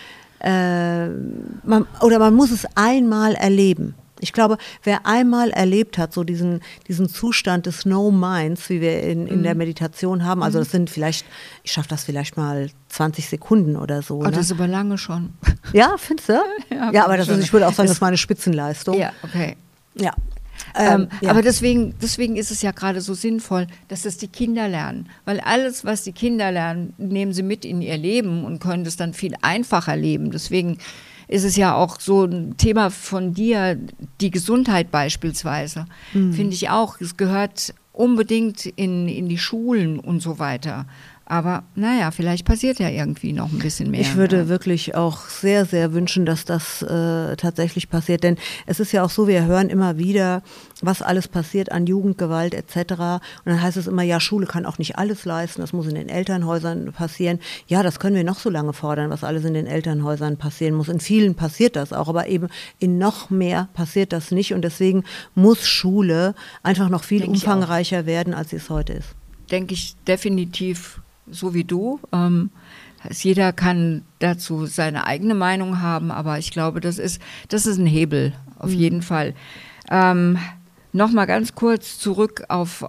man muss es einmal erleben. Ich glaube, wer einmal erlebt hat, so diesen Zustand des No Minds, wie wir in der Meditation haben, also das sind vielleicht, ich schaffe das vielleicht mal 20 Sekunden oder so. Oh, das ist aber lange schon. Ja, findest du? Ja, aber ich würde auch sagen, das ist meine Spitzenleistung. Ja, okay. Ja. Aber deswegen ist es ja gerade so sinnvoll, dass das die Kinder lernen. Weil alles, was die Kinder lernen, nehmen sie mit in ihr Leben und können das dann viel einfacher leben. Deswegen ist es ja auch so ein Thema von dir, die Gesundheit beispielsweise. Finde ich auch, es gehört unbedingt in die Schulen und so weiter. Aber naja, vielleicht passiert ja irgendwie noch ein bisschen mehr. Ich würde wirklich auch sehr, sehr wünschen, dass das tatsächlich passiert. Denn es ist ja auch so, wir hören immer wieder, was alles passiert an Jugendgewalt etc. Und dann heißt es immer, ja, Schule kann auch nicht alles leisten, das muss in den Elternhäusern passieren. Ja, das können wir noch so lange fordern, was alles in den Elternhäusern passieren muss. In vielen passiert das auch, aber eben in noch mehr passiert das nicht. Und deswegen muss Schule einfach noch viel umfangreicher werden, als sie es heute ist. Denke ich definitiv. So wie du. Jeder kann dazu seine eigene Meinung haben, aber ich glaube, das ist ein Hebel, auf jeden Fall. Nochmal ganz kurz zurück auf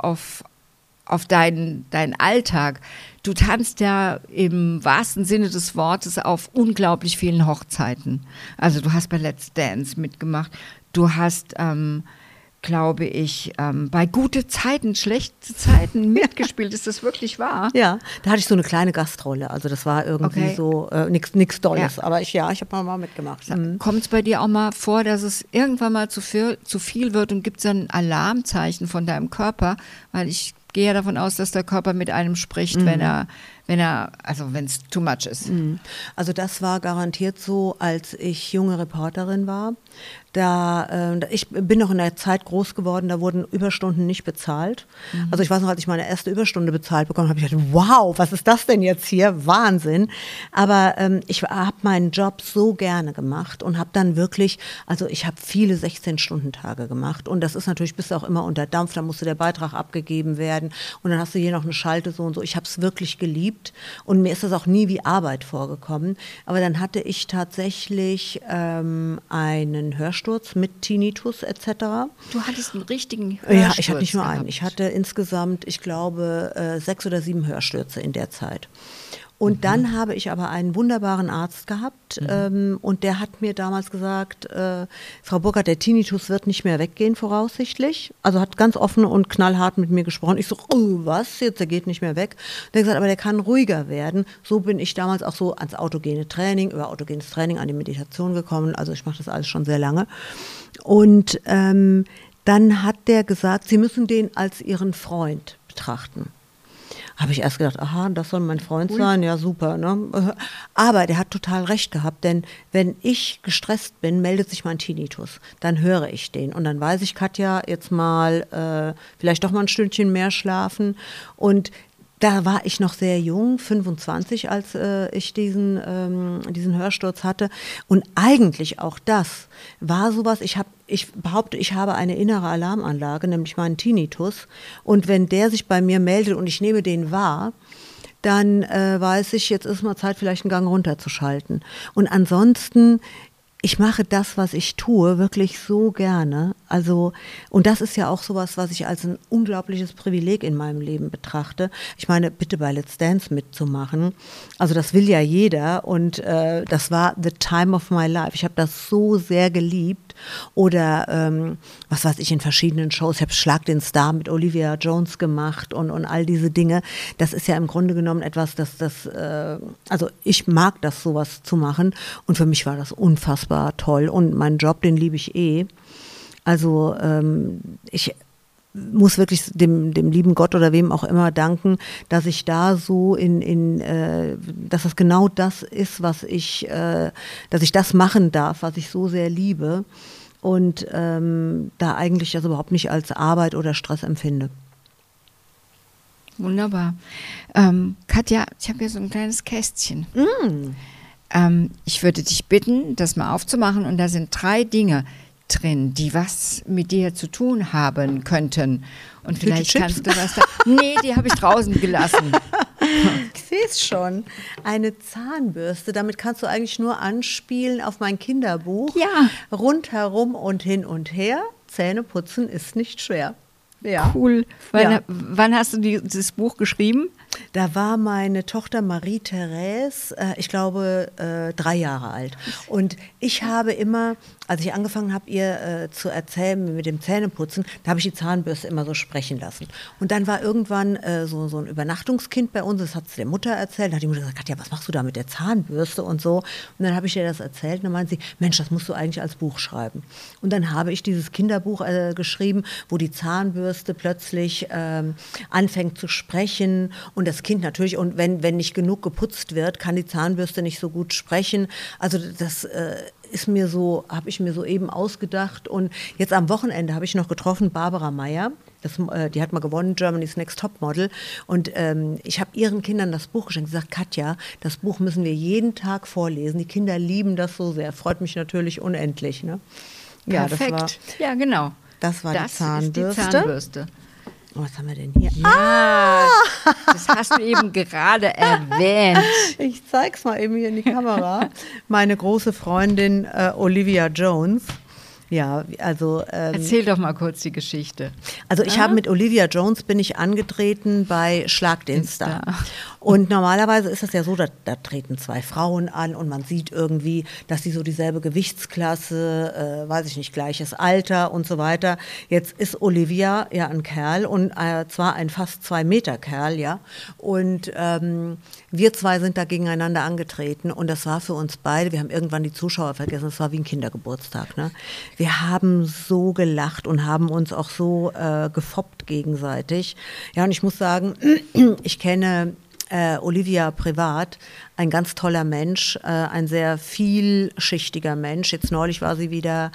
deinen Alltag. Du tanzt ja im wahrsten Sinne des Wortes auf unglaublich vielen Hochzeiten. Also du hast bei Let's Dance mitgemacht, du hast glaube ich, bei gute Zeiten, schlechte Zeiten mitgespielt. Ist das wirklich wahr? Ja, da hatte ich so eine kleine Gastrolle. Also das war irgendwie so nichts Dolles. Ja. Aber ich habe mal mitgemacht. Kommt es bei dir auch mal vor, dass es irgendwann mal zu viel wird und gibt es ein Alarmzeichen von deinem Körper? Weil ich gehe ja davon aus, dass der Körper mit einem spricht, wenn es too much ist. Also das war garantiert so, als ich junge Reporterin war. Ich bin noch in der Zeit groß geworden, da wurden Überstunden nicht bezahlt. Also ich weiß noch, als ich meine erste Überstunde bezahlt bekommen habe, ich gedacht, wow, was ist das denn jetzt hier? Wahnsinn. Aber ich habe meinen Job so gerne gemacht und habe dann wirklich, also ich habe viele 16-Stunden-Tage gemacht und das ist natürlich, bist du auch immer unter Dampf, da musste der Beitrag abgegeben werden und dann hast du hier noch eine Schalte so und so. Ich habe es wirklich geliebt und mir ist das auch nie wie Arbeit vorgekommen. Aber dann hatte ich tatsächlich einen Hörsturz mit Tinnitus etc. Du hattest einen richtigen Hörsturz? Ja, ich hatte nicht nur einen. Ich hatte insgesamt, ich glaube, 6 oder 7 Hörstürze in der Zeit. Und dann habe ich aber einen wunderbaren Arzt gehabt und der hat mir damals gesagt, Frau Burkhardt, der Tinnitus wird nicht mehr weggehen voraussichtlich. Also hat ganz offen und knallhart mit mir gesprochen. Ich so, oh, was, jetzt, der geht nicht mehr weg. Der hat gesagt, aber der kann ruhiger werden. So bin ich damals auch so ans autogene Training, über autogenes Training an die Meditation gekommen. Also ich mache das alles schon sehr lange. Und dann hat der gesagt, Sie müssen den als Ihren Freund betrachten. Habe ich erst gedacht, aha, das soll mein Freund sein, ja super. Ne? Aber der hat total recht gehabt, denn wenn ich gestresst bin, meldet sich mein Tinnitus. Dann höre ich den und dann weiß ich, Katja, jetzt mal vielleicht doch mal ein Stündchen mehr schlafen. Und da war ich noch sehr jung, 25, als ich diesen Hörsturz hatte. Und eigentlich auch das war sowas, ich behaupte, ich habe eine innere Alarmanlage, nämlich meinen Tinnitus. Und wenn der sich bei mir meldet und ich nehme den wahr, dann weiß ich, jetzt ist mal Zeit, vielleicht einen Gang runterzuschalten. Und ansonsten, ich mache das, was ich tue, wirklich so gerne. Also, und das ist ja auch sowas, was ich als ein unglaubliches Privileg in meinem Leben betrachte. Ich meine, bitte bei Let's Dance mitzumachen. Also das will ja jeder und das war the time of my life. Ich habe das so sehr geliebt. Oder was weiß ich, in verschiedenen Shows. Ich habe Schlag den Star mit Olivia Jones gemacht und all diese Dinge. Das ist ja im Grunde genommen etwas, also ich mag das, sowas zu machen. Und für mich war das unfassbar toll. Und meinen Job, den liebe ich eh. Also ich muss wirklich dem lieben Gott oder wem auch immer danken, dass ich da so dass das genau das ist, dass ich das machen darf, was ich so sehr liebe und da eigentlich das überhaupt nicht als Arbeit oder Stress empfinde. Wunderbar. Katja, ich habe hier so ein kleines Kästchen. Ich würde dich bitten, das mal aufzumachen und da sind 3 Dinge drin, die was mit dir zu tun haben könnten. Und vielleicht kannst du was da... Nee, die habe ich draußen gelassen. Ich sehe es schon. Eine Zahnbürste, damit kannst du eigentlich nur anspielen auf mein Kinderbuch. Ja. Rundherum und hin und her. Zähne putzen ist nicht schwer. Ja. Cool. Wann hast du dieses Buch geschrieben? Da war meine Tochter Marie-Therese, ich glaube, 3 Jahre alt. Und ich habe immer, als ich angefangen habe, ihr zu erzählen mit dem Zähneputzen, da habe ich die Zahnbürste immer so sprechen lassen. Und dann war irgendwann so ein Übernachtungskind bei uns, das hat es der Mutter erzählt. Da hat die Mutter gesagt, Katja, was machst du da mit der Zahnbürste und so? Und dann habe ich ihr das erzählt und dann meinte sie, Mensch, das musst du eigentlich als Buch schreiben. Und dann habe ich dieses Kinderbuch geschrieben, wo die Zahnbürste plötzlich anfängt zu sprechen und das Kind natürlich, und wenn nicht genug geputzt wird, kann die Zahnbürste nicht so gut sprechen. Also das habe ich mir so eben ausgedacht. Und jetzt am Wochenende habe ich noch getroffen Barbara Meyer. Die hat mal gewonnen, Germany's Next Topmodel. Und ich habe ihren Kindern das Buch geschenkt. Sie sagt, Katja, das Buch müssen wir jeden Tag vorlesen. Die Kinder lieben das so sehr. Freut mich natürlich unendlich. Ne? Ja, perfekt. Ja, genau. Das war die Zahnbürste. Ist die Zahnbürste. Oh, was haben wir denn hier? Ja, das hast du eben gerade erwähnt. Ich zeig's mal eben hier in die Kamera. Meine große Freundin Olivia Jones. Ja, also erzähl doch mal kurz die Geschichte. Also ich habe mit Olivia Jones bin ich angetreten bei Schlag den Star. Und normalerweise ist das ja so, da treten 2 Frauen an und man sieht irgendwie, dass sie so dieselbe Gewichtsklasse, weiß ich nicht, gleiches Alter und so weiter. Jetzt ist Olivia ja ein Kerl und zwar ein fast 2 Meter Kerl, ja. Und wir 2 sind da gegeneinander angetreten und das war für uns beide, wir haben irgendwann die Zuschauer vergessen, es war wie ein Kindergeburtstag. Ne? Wir haben so gelacht und haben uns auch so gefoppt gegenseitig. Ja, und ich muss sagen, ich kenne Olivia privat, ein ganz toller Mensch, ein sehr vielschichtiger Mensch. Jetzt neulich war sie wieder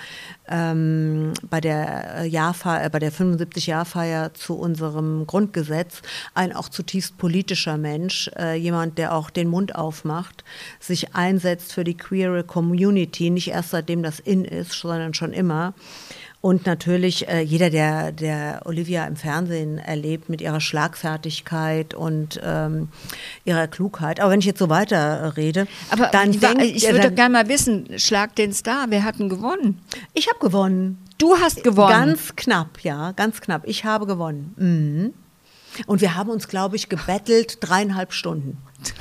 bei der 75-Jahr-Feier zu unserem Grundgesetz, ein auch zutiefst politischer Mensch, jemand, der auch den Mund aufmacht, sich einsetzt für die queere Community, nicht erst seitdem das in ist, sondern schon immer. Und natürlich jeder, der Olivia im Fernsehen erlebt mit ihrer Schlagfertigkeit und ihrer Klugheit. Aber wenn ich jetzt so weiter rede, aber dann ich würde doch gerne mal wissen, Schlag den Star, wer hat denn gewonnen? Ich habe gewonnen. Du hast gewonnen? Ganz knapp, ja, ganz knapp. Ich habe gewonnen. Mhm. Und wir haben uns, glaube ich, gebettelt 3,5 Stunden.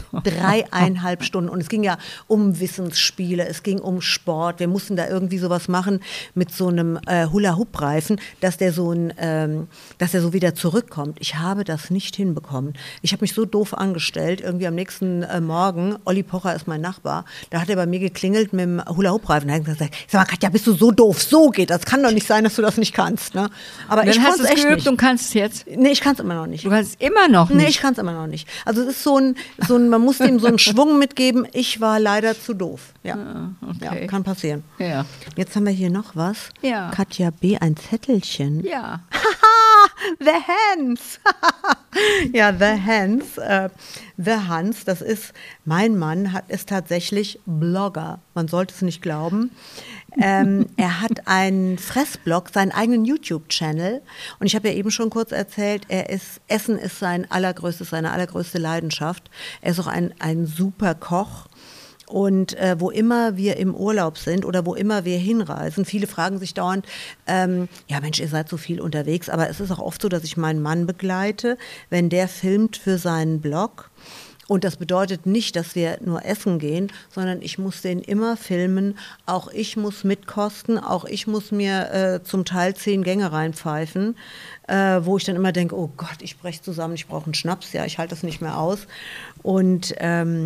3,5 Stunden. Und es ging ja um Wissensspiele, es ging um Sport. Wir mussten da irgendwie sowas machen mit so einem Hula-Hoop-Reifen, dass der so wieder zurückkommt. Ich habe das nicht hinbekommen. Ich habe mich so doof angestellt. Irgendwie am nächsten Morgen, Olli Pocher ist mein Nachbar, da hat er bei mir geklingelt mit dem Hula-Hoop-Reifen. Da hat er gesagt, sag mal, Katja, bist du so doof? So geht das. Kann doch nicht sein, dass du das nicht kannst. Ne? Aber ich konnte es echt nicht. Und kannst es jetzt? Nee, ich kann es immer noch nicht. Du kannst es immer noch nicht? Nee, ich kann es immer noch nicht. Also es ist man muss dem so einen Schwung mitgeben. Ich war leider zu doof. Ja, okay. Ja, kann passieren. Ja. Jetzt haben wir hier noch was. Ja. Katja B., ein Zettelchen. Ja. The Hans. Ja, The Hans. The Hans, das ist, mein Mann ist tatsächlich Blogger. Man sollte es nicht glauben. Er hat einen Fressblog, seinen eigenen YouTube-Channel. Und ich habe ja eben schon kurz erzählt, Essen ist seine allergrößte Leidenschaft. Er ist auch ein super Koch. Und wo immer wir im Urlaub sind oder wo immer wir hinreisen, viele fragen sich dauernd, ja Mensch, ihr seid so viel unterwegs, aber es ist auch oft so, dass ich meinen Mann begleite, wenn der filmt für seinen Blog. Und das bedeutet nicht, dass wir nur essen gehen, sondern ich muss den immer filmen. Auch ich muss mitkosten, auch ich muss mir zum Teil 10 Gänge reinpfeifen, wo ich dann immer denke, oh Gott, ich breche zusammen, ich brauche einen Schnaps, ja, ich halte das nicht mehr aus. Und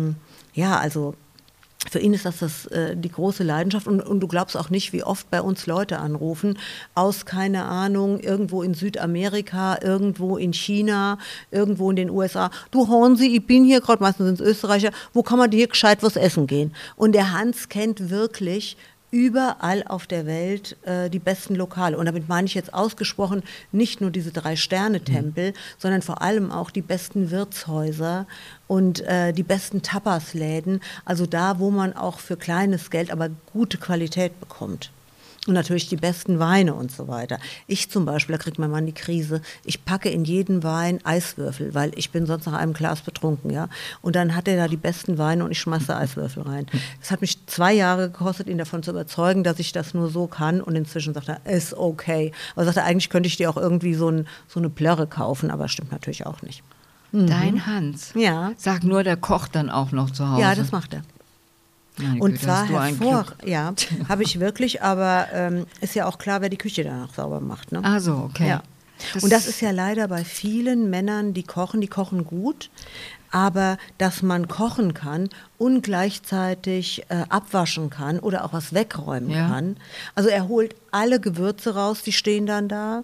ja, also für ihn ist das die große Leidenschaft und du glaubst auch nicht, wie oft bei uns Leute anrufen, aus, keine Ahnung, irgendwo in Südamerika, irgendwo in China, irgendwo in den USA. Du Hornsi, ich bin hier gerade, meistens sind es Österreicher, wo kann man hier gescheit was essen gehen? Und der Hans kennt wirklich überall auf der Welt die besten Lokale. Und damit meine ich jetzt ausgesprochen nicht nur diese 3-Sterne-Tempel, sondern vor allem auch die besten Wirtshäuser und die besten Tapasläden. Also da, wo man auch für kleines Geld aber gute Qualität bekommt. Und natürlich die besten Weine und so weiter. Ich zum Beispiel, da kriegt mein Mann die Krise, ich packe in jeden Wein Eiswürfel, weil ich bin sonst nach einem Glas betrunken, ja. Und dann hat er da die besten Weine und ich schmeiße da Eiswürfel rein. Es hat mich 2 Jahre gekostet, ihn davon zu überzeugen, dass ich das nur so kann. Und inzwischen sagt er, ist okay. Aber sagt er, eigentlich könnte ich dir auch irgendwie so eine Plörre kaufen, aber stimmt natürlich auch nicht. Dein Hans? Ja. Sag nur, der kocht dann auch noch zu Hause. Ja, das macht er. Meine Und Güte, zwar hast du ein hervor, Glück. ja, habe ich wirklich, aber ist ja auch klar, wer die Küche danach sauber macht. Ne? Ah so, okay. Ja. Und das ist ja leider bei vielen Männern, die kochen gut, aber dass man kochen kann und gleichzeitig abwaschen kann oder auch was wegräumen kann. Also er holt alle Gewürze raus, die stehen dann da.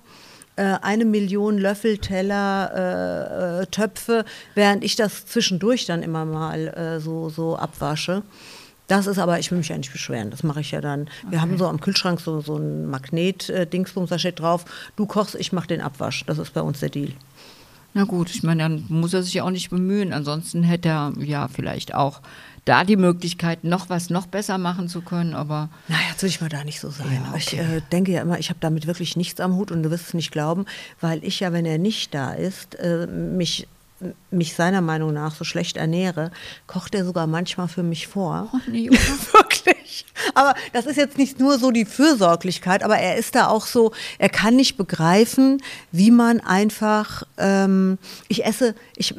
1 Million Löffel, Teller, Töpfe, während ich das zwischendurch dann immer mal so abwasche. Das ist aber, ich will mich ja nicht beschweren, das mache ich ja dann. Wir haben so am Kühlschrank so ein Magnet-Dingsbums, da steht drauf, du kochst, ich mache den Abwasch. Das ist bei uns der Deal. Na gut, ich meine, dann muss er sich ja auch nicht bemühen. Ansonsten hätte er ja vielleicht auch da die Möglichkeit, noch besser machen zu können, aber... Naja, jetzt will ich mal da nicht so sein. Ja, okay. Ich denke ja immer, ich habe damit wirklich nichts am Hut und du wirst es nicht glauben, weil ich ja, wenn er nicht da ist, mich seiner Meinung nach so schlecht ernähre, kocht er sogar manchmal für mich vor. Oh nee, Wirklich. Aber das ist jetzt nicht nur so die Fürsorglichkeit, aber er ist da auch so, er kann nicht begreifen, wie man einfach, ich esse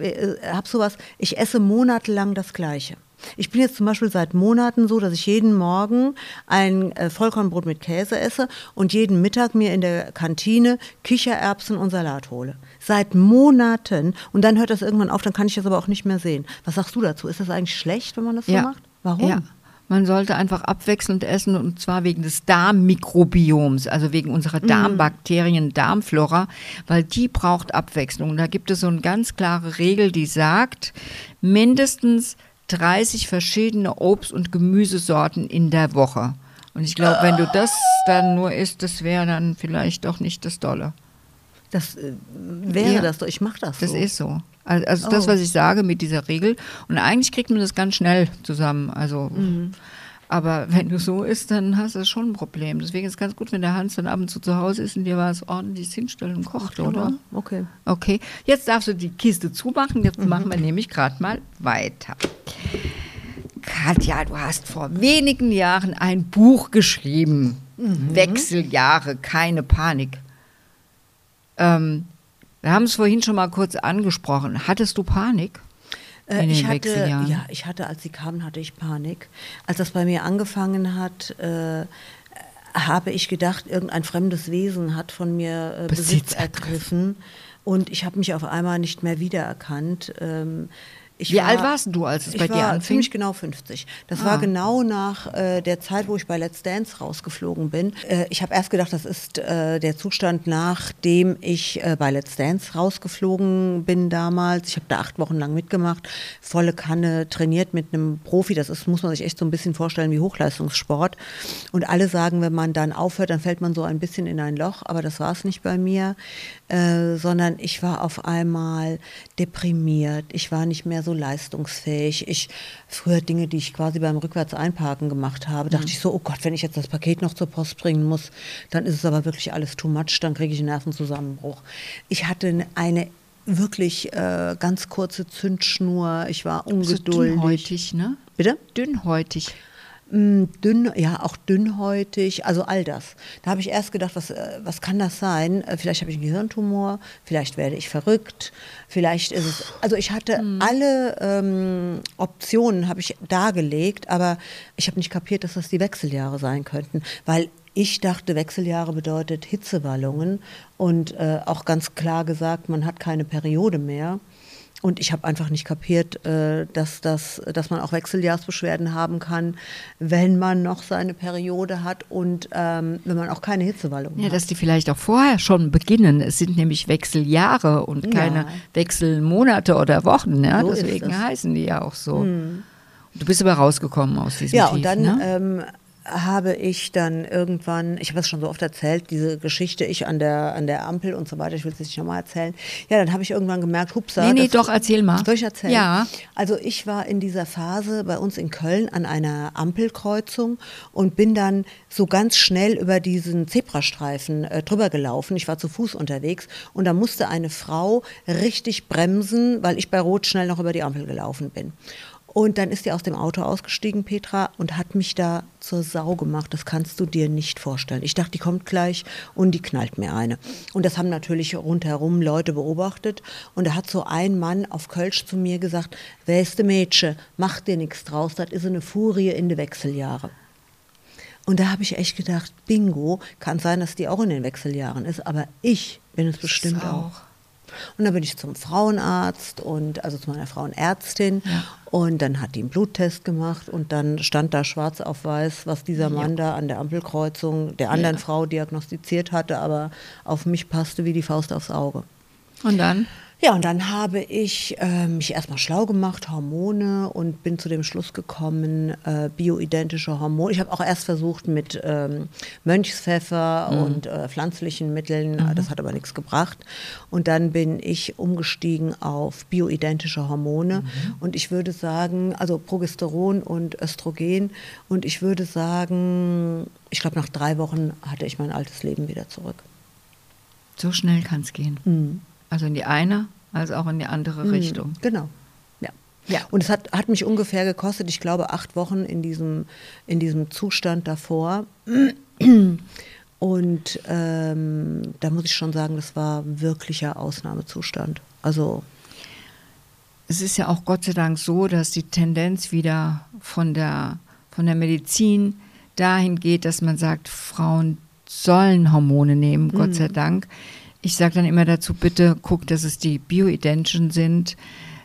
monatelang das Gleiche. Ich bin jetzt zum Beispiel seit Monaten so, dass ich jeden Morgen ein Vollkornbrot mit Käse esse und jeden Mittag mir in der Kantine Kichererbsen und Salat hole. Seit Monaten. Und dann hört das irgendwann auf, dann kann ich das aber auch nicht mehr sehen. Was sagst du dazu? Ist das eigentlich schlecht, wenn man das so macht? Warum? Ja. Man sollte einfach abwechselnd essen und zwar wegen des Darmmikrobioms, also wegen unserer Darmbakterien, Darmflora, weil die braucht Abwechslung. Und da gibt es so eine ganz klare Regel, die sagt, mindestens 30 verschiedene Obst- und Gemüsesorten in der Woche. Und ich glaube, wenn du das dann nur isst, das wäre dann vielleicht doch nicht das Dolle. Das wäre das doch, ich mache das so. Das ist so. Also das, was ich sage mit dieser Regel. Und eigentlich kriegt man das ganz schnell zusammen. Also, aber wenn du so isst, dann hast du schon ein Problem. Deswegen ist es ganz gut, wenn der Hans dann ab und zu Hause ist und dir was ordentlich hinstellt und kocht, oder? Okay. Okay, jetzt darfst du die Kiste zumachen. Jetzt machen wir nämlich gerade mal weiter. Katja, du hast vor wenigen Jahren ein Buch geschrieben. Wechseljahre, keine Panik. Wir haben es vorhin schon mal kurz angesprochen. Hattest du Panik? Ich hatte, als sie kamen, hatte ich Panik. Als das bei mir angefangen hat, habe ich gedacht, irgendein fremdes Wesen hat von mir Besitz ergriffen. Und ich habe mich auf einmal nicht mehr wiedererkannt. Wie alt warst du, als es bei dir anfing? Ziemlich genau 50. Das war genau nach der Zeit, wo ich bei Let's Dance rausgeflogen bin. Ich habe erst gedacht, das ist der Zustand, nachdem ich bei Let's Dance rausgeflogen bin damals. Ich habe da 8 Wochen lang mitgemacht, volle Kanne trainiert mit einem Profi. Das ist, muss man sich echt so ein bisschen vorstellen wie Hochleistungssport. Und alle sagen, wenn man dann aufhört, dann fällt man so ein bisschen in ein Loch. Aber das war es nicht bei mir, sondern ich war auf einmal deprimiert. Ich war nicht mehr so leistungsfähig. Früher Dinge, die ich quasi beim Rückwärts-Einparken gemacht habe, dachte ich so, oh Gott, wenn ich jetzt das Paket noch zur Post bringen muss, dann ist es aber wirklich alles too much, dann kriege ich einen Nervenzusammenbruch. Ich hatte eine wirklich ganz kurze Zündschnur, ich war ungeduldig. So dünnhäutig, ne? Bitte? Dünnhäutig. Auch dünnhäutig, also all das. Da habe ich erst gedacht, was kann das sein? Vielleicht habe ich einen Gehirntumor, vielleicht werde ich verrückt, vielleicht ist es, also ich hatte alle Optionen habe ich dargelegt, aber ich habe nicht kapiert, dass das die Wechseljahre sein könnten, weil ich dachte, Wechseljahre bedeutet Hitzewallungen und auch ganz klar gesagt, man hat keine Periode mehr. Und ich habe einfach nicht kapiert, dass man auch Wechseljahrsbeschwerden haben kann, wenn man noch seine Periode hat und wenn man auch keine Hitzewallung hat. Dass die vielleicht auch vorher schon beginnen. Es sind nämlich Wechseljahre und keine Wechselmonate oder Wochen. Ja? So deswegen heißen die ja auch so. Du bist aber rausgekommen aus diesem Tief. Ja, und dann habe ich dann irgendwann, ich habe es schon so oft erzählt, diese Geschichte, ich an der Ampel und so weiter, ich will es jetzt nicht nochmal erzählen. Ja, dann habe ich irgendwann gemerkt, hupsa. Doch, erzähl mal. Soll ich erzählen? Ja. Also ich war in dieser Phase bei uns in Köln an einer Ampelkreuzung und bin dann so ganz schnell über diesen Zebrastreifen drüber gelaufen. Ich war zu Fuß unterwegs und da musste eine Frau richtig bremsen, weil ich bei Rot schnell noch über die Ampel gelaufen bin. Und dann ist sie aus dem Auto ausgestiegen, Petra, und hat mich da zur Sau gemacht. Das kannst du dir nicht vorstellen. Ich dachte, die kommt gleich und die knallt mir eine. Und das haben natürlich rundherum Leute beobachtet. Und da hat so ein Mann auf Kölsch zu mir gesagt, weißt du Mädchen, mach dir nichts draus, das ist eine Furie in den Wechseljahre. Und da habe ich echt gedacht, bingo, kann sein, dass die auch in den Wechseljahren ist, aber ich bin es bestimmt auch. Und dann bin ich zum Frauenarzt also zu meiner Frauenärztin und dann hat die einen Bluttest gemacht und dann stand da schwarz auf weiß, was dieser Mann da an der Ampelkreuzung der anderen Frau diagnostiziert hatte, aber auf mich passte wie die Faust aufs Auge. Und dann? Ja, und dann habe ich mich erstmal schlau gemacht, Hormone, und bin zu dem Schluss gekommen, bioidentische Hormone. Ich habe auch erst versucht mit Mönchspfeffer und pflanzlichen Mitteln, das hat aber nichts gebracht. Und dann bin ich umgestiegen auf bioidentische Hormone. Und ich würde sagen, also Progesteron und Östrogen. Und ich würde sagen, ich glaube, nach 3 Wochen hatte ich mein altes Leben wieder zurück. So schnell kann es gehen. Also in die eine, als auch in die andere Richtung. Genau, ja. Ja. Und es hat mich ungefähr gekostet, ich glaube, 8 Wochen in diesem Zustand davor. Und da muss ich schon sagen, das war wirklicher Ausnahmezustand. Also es ist ja auch Gott sei Dank so, dass die Tendenz wieder von der Medizin dahin geht, dass man sagt, Frauen sollen Hormone nehmen, Gott sei Dank. Ich sage dann immer dazu, bitte guck, dass es die bioidentischen sind.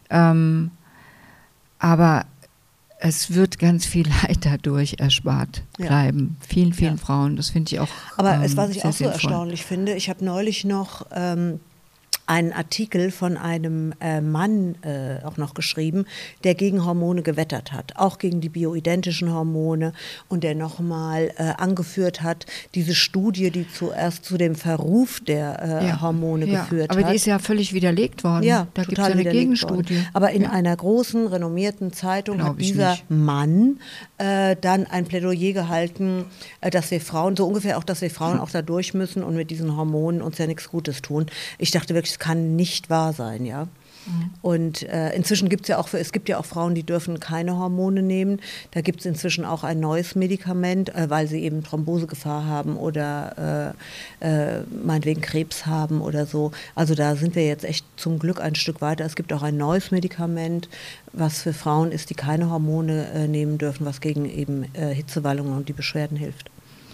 Aber es wird ganz viel Leid dadurch erspart bleiben. Vielen, vielen Frauen. Das finde ich auch aber was ich sehr auch so sinnvoll. erstaunlich finde, ich habe neulich noch einen Artikel von einem Mann auch noch geschrieben, der gegen Hormone gewettert hat, auch gegen die bioidentischen Hormone und der nochmal angeführt hat, diese Studie, die zuerst zu dem Verruf der Hormone geführt hat. Aber die ist ja völlig widerlegt worden. Ja, da gibt es eine Gegenstudie. Worden. Aber in einer großen, renommierten Zeitung hat dieser Mann dann ein Plädoyer gehalten, dass wir Frauen, so ungefähr auch, dass wir Frauen auch da durch müssen und mit diesen Hormonen uns ja nichts Gutes tun. Ich dachte wirklich, es kann nicht wahr sein, ja. Und inzwischen gibt es gibt ja auch Frauen, die dürfen keine Hormone nehmen. Da gibt es inzwischen auch ein neues Medikament, weil sie eben Thrombosegefahr haben oder meinetwegen Krebs haben oder so. Also da sind wir jetzt echt zum Glück ein Stück weiter. Es gibt auch ein neues Medikament, was für Frauen ist, die keine Hormone nehmen dürfen, was gegen eben Hitzewallungen und die Beschwerden hilft.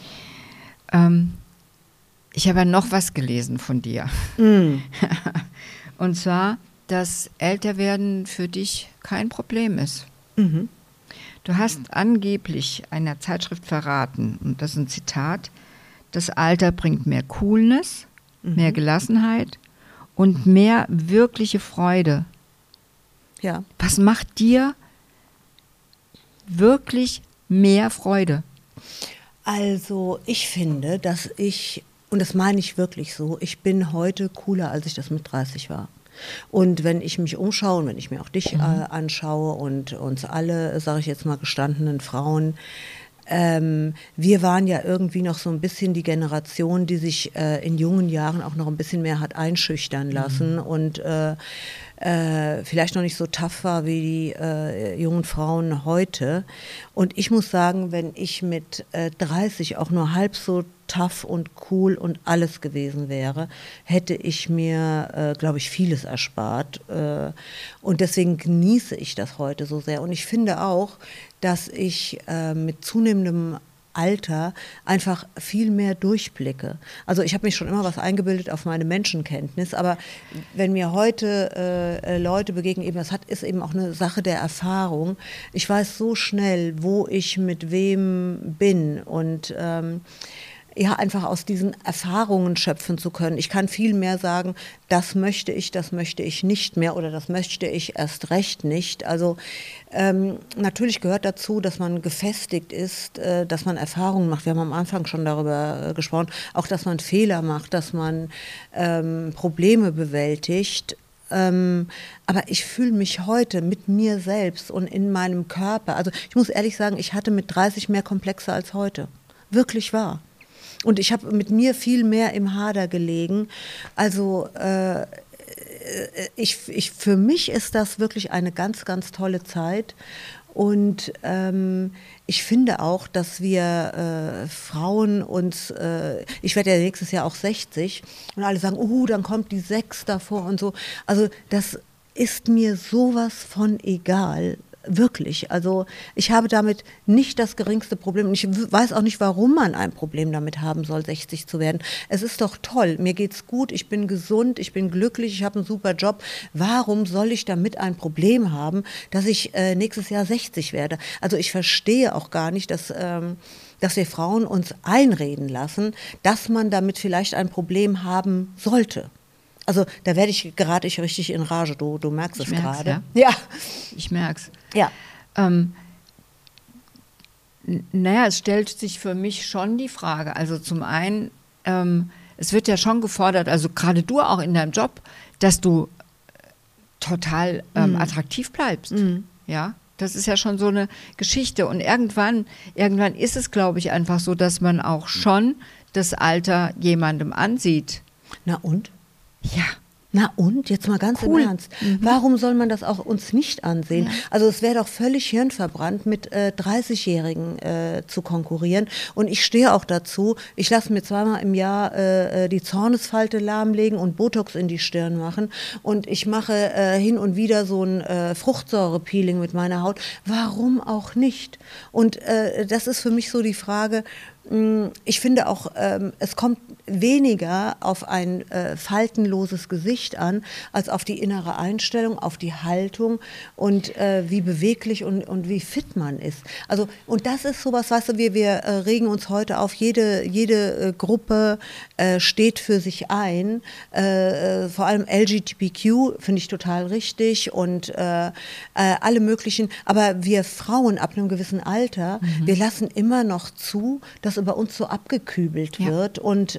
Ich habe ja noch was gelesen von dir. Und zwar, dass Älterwerden für dich kein Problem ist. Mhm. Du hast angeblich einer Zeitschrift verraten, und das ist ein Zitat, das Alter bringt mehr Coolness, mehr Gelassenheit und mehr wirkliche Freude. Ja. Was macht dir wirklich mehr Freude? Also ich finde, dass und das meine ich wirklich so, ich bin heute cooler, als ich das mit 30 war. Und wenn ich mich umschaue und wenn ich mir auch dich anschaue und uns alle, sage ich jetzt mal, gestandenen Frauen, wir waren ja irgendwie noch so ein bisschen die Generation, die sich in jungen Jahren auch noch ein bisschen mehr hat einschüchtern lassen und vielleicht noch nicht so tough war wie die jungen Frauen heute. Und ich muss sagen, wenn ich mit 30 auch nur halb so tough und cool und alles gewesen wäre, hätte ich mir, glaube ich, vieles erspart. Und deswegen genieße ich das heute so sehr. Und ich finde auch, dass ich mit zunehmendem Alter einfach viel mehr durchblicke. Also ich habe mich schon immer was eingebildet auf meine Menschenkenntnis, aber wenn mir heute Leute begegnen, das ist eben auch eine Sache der Erfahrung. Ich weiß so schnell, wo ich mit wem bin und einfach aus diesen Erfahrungen schöpfen zu können. Ich kann viel mehr sagen, das möchte ich nicht mehr oder das möchte ich erst recht nicht. Also natürlich gehört dazu, dass man gefestigt ist, dass man Erfahrungen macht. Wir haben am Anfang schon darüber gesprochen, auch dass man Fehler macht, dass man Probleme bewältigt. Aber ich fühle mich heute mit mir selbst und in meinem Körper, also ich muss ehrlich sagen, ich hatte mit 30 mehr Komplexe als heute. Wirklich wahr. Und ich habe mit mir viel mehr im Hader gelegen. Also für mich ist das wirklich eine ganz, ganz tolle Zeit. Und ich finde auch, dass wir Frauen uns, ich werde ja nächstes Jahr auch 60 und alle sagen, dann kommt die 6 davor und so. Also das ist mir sowas von egal. Wirklich, also ich habe damit nicht das geringste Problem und ich weiß auch nicht, warum man ein Problem damit haben soll, 60 zu werden. Es ist doch toll, mir geht's gut, ich bin gesund, ich bin glücklich, ich habe einen super Job. Warum soll ich damit ein Problem haben, dass ich nächstes Jahr 60 werde? Also ich verstehe auch gar nicht, dass wir Frauen uns einreden lassen, dass man damit vielleicht ein Problem haben sollte. Also da gerate ich richtig in Rage, du merkst es gerade. Ja, ich merk's. Ja. Es stellt sich für mich schon die Frage, also zum einen, es wird ja schon gefordert, also gerade du auch in deinem Job, dass du total attraktiv bleibst. Ja, das ist ja schon so eine Geschichte und irgendwann ist es, glaube ich, einfach so, dass man auch schon das Alter jemandem ansieht. Na und? Ja. Na und, jetzt mal ganz im Ernst, warum soll man das auch uns nicht ansehen? Ja. Also es wäre doch völlig hirnverbrannt, mit 30-Jährigen zu konkurrieren. Und ich stehe auch dazu, ich lasse mir zweimal im Jahr die Zornesfalte lahmlegen und Botox in die Stirn machen. Und ich mache hin und wieder so ein Fruchtsäurepeeling mit meiner Haut. Warum auch nicht? Und das ist für mich so die Frage, ich finde auch, es kommt weniger auf ein faltenloses Gesicht an, als auf die innere Einstellung, auf die Haltung und wie beweglich und wie fit man ist. Also, und das ist sowas, weißt du, wir regen uns heute auf, jede Gruppe steht für sich ein, vor allem LGBTQ finde ich total richtig und alle möglichen, aber wir Frauen ab einem gewissen Alter, wir lassen immer noch zu, dass über uns so abgekübelt wird und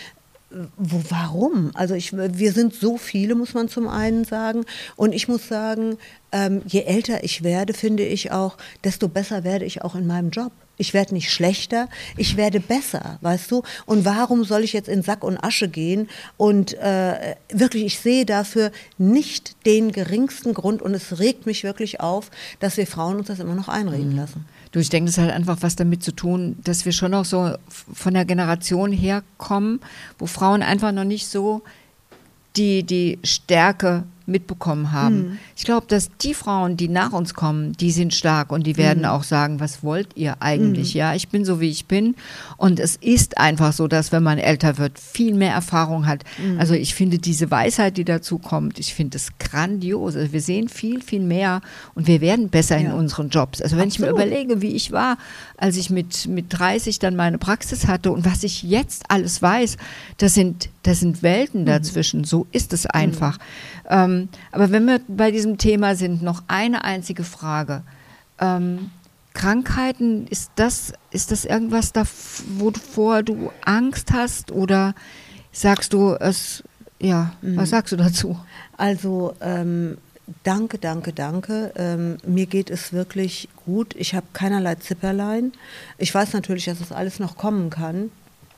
warum? Also wir sind so viele, muss man zum einen sagen. Und ich muss sagen, je älter ich werde, finde ich auch, desto besser werde ich auch in meinem Job. Ich werde nicht schlechter, ich werde besser, weißt du? Und warum soll ich jetzt in Sack und Asche gehen? Und wirklich, ich sehe dafür nicht den geringsten Grund und es regt mich wirklich auf, dass wir Frauen uns das immer noch einreden lassen. Du, ich denke, das hat einfach was damit zu tun, dass wir schon noch so von der Generation herkommen, wo Frauen einfach noch nicht so die Stärke mitbekommen haben. Ich glaube, dass die Frauen, die nach uns kommen, die sind stark und die werden auch sagen, was wollt ihr eigentlich? Ja, ich bin so, wie ich bin und es ist einfach so, dass wenn man älter wird, viel mehr Erfahrung hat. Also ich finde diese Weisheit, die dazu kommt, ich finde es grandios. Also wir sehen viel, viel mehr und wir werden besser in unseren Jobs. Also wenn ich mir überlege, wie ich war, als ich mit 30 dann meine Praxis hatte und was ich jetzt alles weiß, das sind Welten dazwischen. So ist es einfach. Aber wenn wir bei diesem Thema sind, noch eine einzige Frage. Krankheiten, ist das irgendwas, wovor du Angst hast oder sagst du es, was sagst du dazu? Also danke. Mir geht es wirklich gut. Ich habe keinerlei Zipperlein. Ich weiß natürlich, dass das alles noch kommen kann.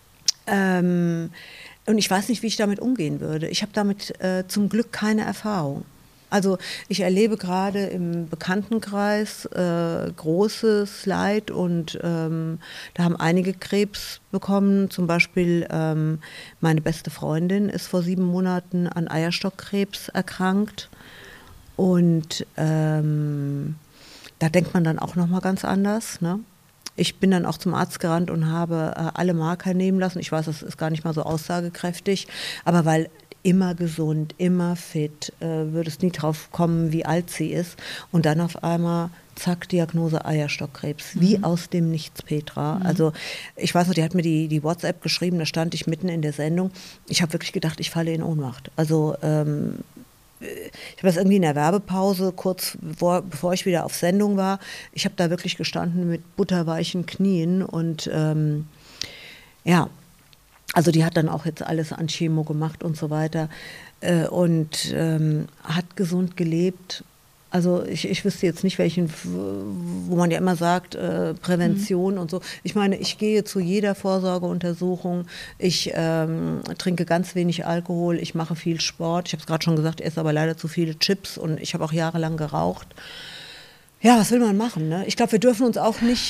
Und ich weiß nicht, wie ich damit umgehen würde. Ich habe damit zum Glück keine Erfahrung. Also ich erlebe gerade im Bekanntenkreis großes Leid und da haben einige Krebs bekommen. Zum Beispiel meine beste Freundin ist vor 7 Monaten an Eierstockkrebs erkrankt. Und da denkt man dann auch nochmal ganz anders, ne? Ich bin dann auch zum Arzt gerannt und habe alle Marker nehmen lassen. Ich weiß, das ist gar nicht mal so aussagekräftig, aber weil immer gesund, immer fit, würde es nie drauf kommen, wie alt sie ist. Und dann auf einmal, zack, Diagnose Eierstockkrebs. Wie aus dem Nichts, Petra. Also ich weiß noch, die hat mir die WhatsApp geschrieben, da stand ich mitten in der Sendung. Ich habe wirklich gedacht, ich falle in Ohnmacht. Also ich habe das irgendwie in der Werbepause, kurz bevor ich wieder auf Sendung war, ich habe da wirklich gestanden mit butterweichen Knien und also die hat dann auch jetzt alles an Chemo gemacht und so weiter und hat gesund gelebt. Also ich wüsste jetzt nicht, wo man ja immer sagt, Prävention und so. Ich meine, ich gehe zu jeder Vorsorgeuntersuchung, ich trinke ganz wenig Alkohol, ich mache viel Sport. Ich habe es gerade schon gesagt, esse aber leider zu viele Chips und ich habe auch jahrelang geraucht. Ja, was will man machen, ne? Ich glaube, wir dürfen auch nicht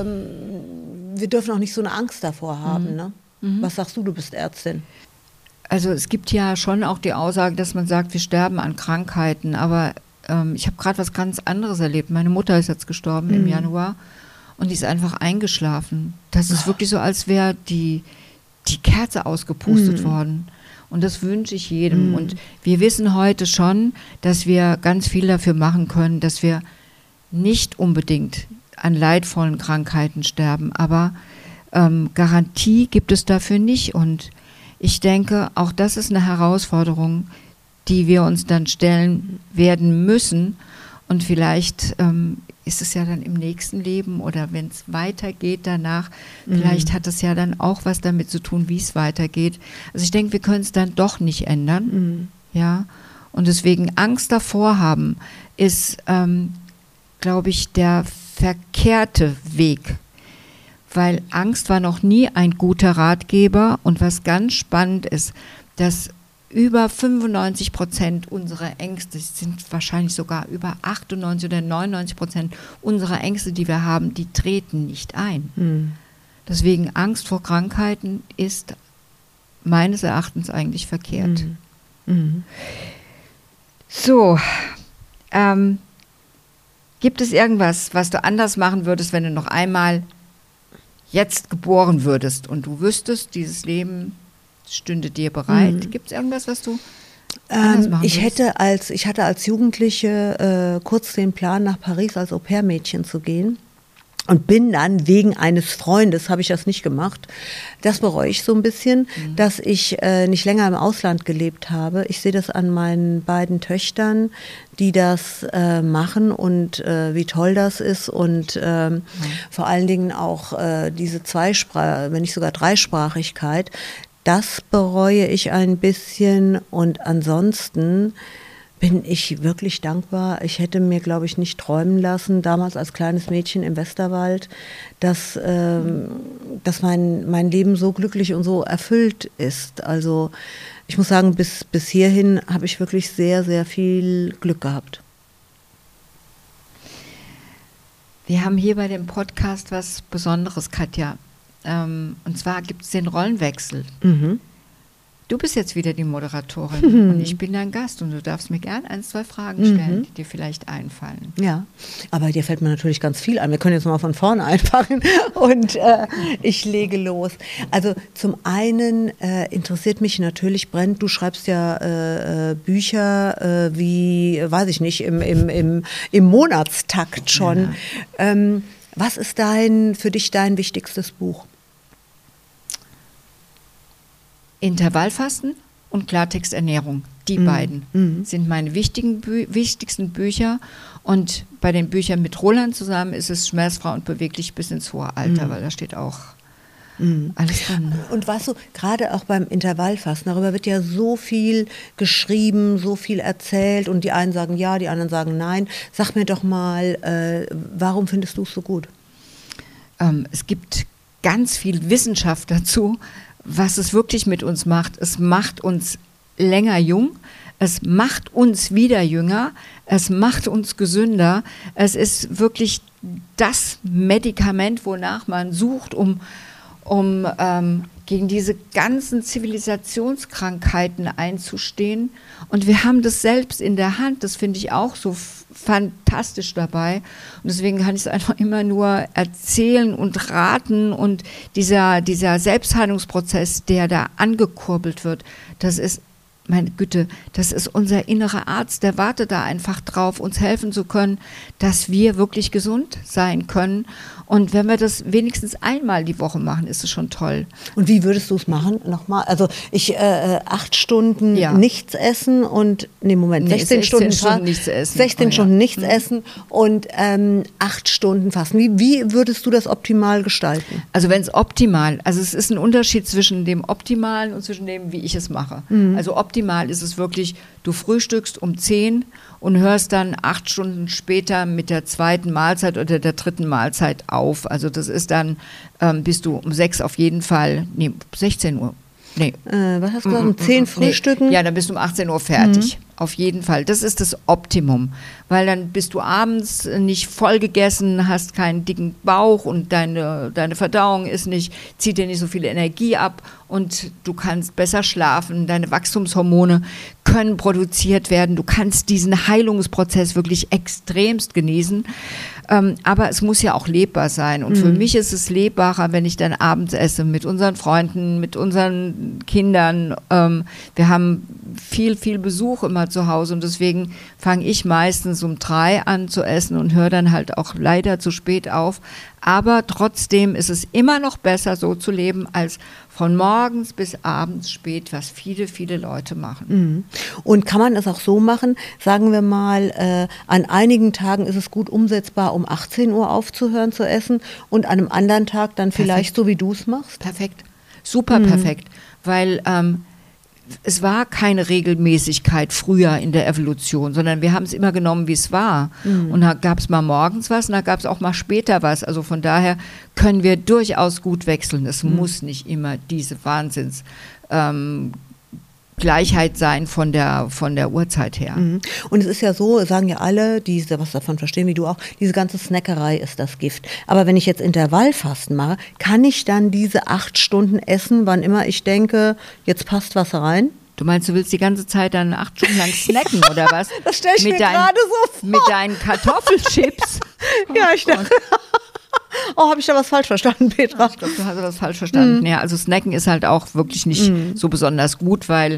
so eine Angst davor haben, ne? Was sagst du, du bist Ärztin? Also es gibt ja schon auch die Aussage, dass man sagt, wir sterben an Krankheiten, aber ich habe gerade was ganz anderes erlebt. Meine Mutter ist jetzt gestorben im Januar und die ist einfach eingeschlafen. Das ist wirklich so, als wäre die Kerze ausgepustet worden. Und das wünsche ich jedem. Und wir wissen heute schon, dass wir ganz viel dafür machen können, dass wir nicht unbedingt an leidvollen Krankheiten sterben. Aber Garantie gibt es dafür nicht. Und ich denke, auch das ist eine Herausforderung, die wir uns dann stellen werden müssen. Und vielleicht ist es ja dann im nächsten Leben oder wenn es weitergeht danach, vielleicht hat es ja dann auch was damit zu tun, wie es weitergeht. Also ich denke, wir können es dann doch nicht ändern. Ja? Und deswegen Angst davor haben, ist, glaube ich, der verkehrte Weg. Weil Angst war noch nie ein guter Ratgeber. Und was ganz spannend ist, dass über 95% unserer Ängste, sind wahrscheinlich sogar über 98 oder 99% unserer Ängste, die wir haben, die treten nicht ein. Deswegen Angst vor Krankheiten ist meines Erachtens eigentlich verkehrt. So, gibt es irgendwas, was du anders machen würdest, wenn du noch einmal jetzt geboren würdest und du wüsstest, dieses Leben stünde dir bereit? Gibt es irgendwas, was du anders machen würdest? Ich hatte als Jugendliche kurz den Plan, nach Paris als Au-pair-Mädchen zu gehen. Und bin dann wegen eines Freundes, habe ich das nicht gemacht. Das bereue ich so ein bisschen, dass ich nicht länger im Ausland gelebt habe. Ich sehe das an meinen beiden Töchtern, die das machen und wie toll das ist. Und vor allen Dingen auch diese wenn nicht sogar Dreisprachigkeit, das bereue ich ein bisschen. Und ansonsten bin ich wirklich dankbar. Ich hätte mir, glaube ich, nicht träumen lassen, damals als kleines Mädchen im Westerwald, dass mein Leben so glücklich und so erfüllt ist. Also ich muss sagen, bis hierhin habe ich wirklich sehr, sehr viel Glück gehabt. Wir haben hier bei dem Podcast was Besonderes, Katja. Und zwar gibt es den Rollenwechsel. Du bist jetzt wieder die Moderatorin und ich bin dein Gast und du darfst mir gern 1, 2 Fragen stellen, die dir vielleicht einfallen. Ja, aber dir fällt mir natürlich ganz viel ein. Wir können jetzt mal von vorne anfangen und ich lege los. Also zum einen interessiert mich natürlich, brennend, du schreibst ja Bücher wie, weiß ich nicht, im Monatstakt schon. Ja. Was ist für dich dein wichtigstes Buch? Intervallfasten und Klartexternährung, die beiden sind meine wichtigsten Bücher. Und bei den Büchern mit Roland zusammen ist es Schmerzfrei und beweglich bis ins hohe Alter, weil da steht auch alles drin. Und weißt du, gerade auch beim Intervallfasten, darüber wird ja so viel geschrieben, so viel erzählt und die einen sagen ja, die anderen sagen nein. Sag mir doch mal, warum findest du es so gut? Es gibt ganz viel Wissenschaft dazu, was es wirklich mit uns macht. Es macht uns länger jung, es macht uns wieder jünger, es macht uns gesünder. Es ist wirklich das Medikament, wonach man sucht, um gegen diese ganzen Zivilisationskrankheiten einzustehen. Und wir haben das selbst in der Hand, das finde ich auch so fantastisch dabei. Und deswegen kann ich es einfach immer nur erzählen und raten. Und dieser Selbstheilungsprozess, der da angekurbelt wird, das ist, meine Güte, das ist unser innerer Arzt, der wartet da einfach drauf, uns helfen zu können, dass wir wirklich gesund sein können. Und wenn wir das wenigstens einmal die Woche machen, ist es schon toll. Und wie würdest du es machen? Nochmal, also 8 Stunden nichts essen und, 16 Stunden nichts essen. 16 Stunden nichts essen und 8 Stunden fasten. Wie würdest du das optimal gestalten? Also es ist ein Unterschied zwischen dem Optimalen und zwischen dem, wie ich es mache. Also optimal ist es wirklich, du frühstückst um 10 und hörst dann 8 Stunden später mit der zweiten Mahlzeit oder der dritten Mahlzeit auf. Also das ist dann, bist du um 6 auf jeden Fall, 16 Uhr. Was hast du gesagt, um 10 frühstücken? Ja, dann bist du um 18 Uhr fertig. Auf jeden Fall. Das ist das Optimum. Weil dann bist du abends nicht voll gegessen, hast keinen dicken Bauch und deine Verdauung zieht dir nicht so viel Energie ab und du kannst besser schlafen. Deine Wachstumshormone können produziert werden. Du kannst diesen Heilungsprozess wirklich extremst genießen. Aber es muss ja auch lebbar sein. Und für mich ist es lebbarer, wenn ich dann abends esse mit unseren Freunden, mit unseren Kindern. Wir haben viel Besuch immer zu Hause und deswegen fange ich meistens um 3 an zu essen und höre dann halt auch leider zu spät auf. Aber trotzdem ist es immer noch besser, so zu leben, als von morgens bis abends spät, was viele Leute machen. Und kann man es auch so machen, sagen wir mal, an einigen Tagen ist es gut umsetzbar, um 18 Uhr aufzuhören zu essen und an einem anderen Tag dann vielleicht so, wie du es machst? Perfekt, super perfekt, weil es war keine Regelmäßigkeit früher in der Evolution, sondern wir haben es immer genommen, wie es war. Und da gab es mal morgens was und da gab es auch mal später was. Also von daher können wir durchaus gut wechseln. Es muss nicht immer diese Wahnsinns Pläne Gleichheit sein von der Uhrzeit her. Und es ist ja so, sagen ja alle, die was davon verstehen, wie du auch, diese ganze Snackerei ist das Gift. Aber wenn ich jetzt Intervallfasten mache, kann ich dann diese 8 Stunden essen, wann immer ich denke, jetzt passt was rein? Du meinst, du willst die ganze Zeit dann 8 Stunden lang snacken, oder was? Das stelle ich mir gerade so vor. Mit deinen Kartoffelchips. Ja, ich dachte... Oh, habe ich da was falsch verstanden, Petra? Ich glaube, du hast was falsch verstanden. Ja, also Snacken ist halt auch wirklich nicht so besonders gut, weil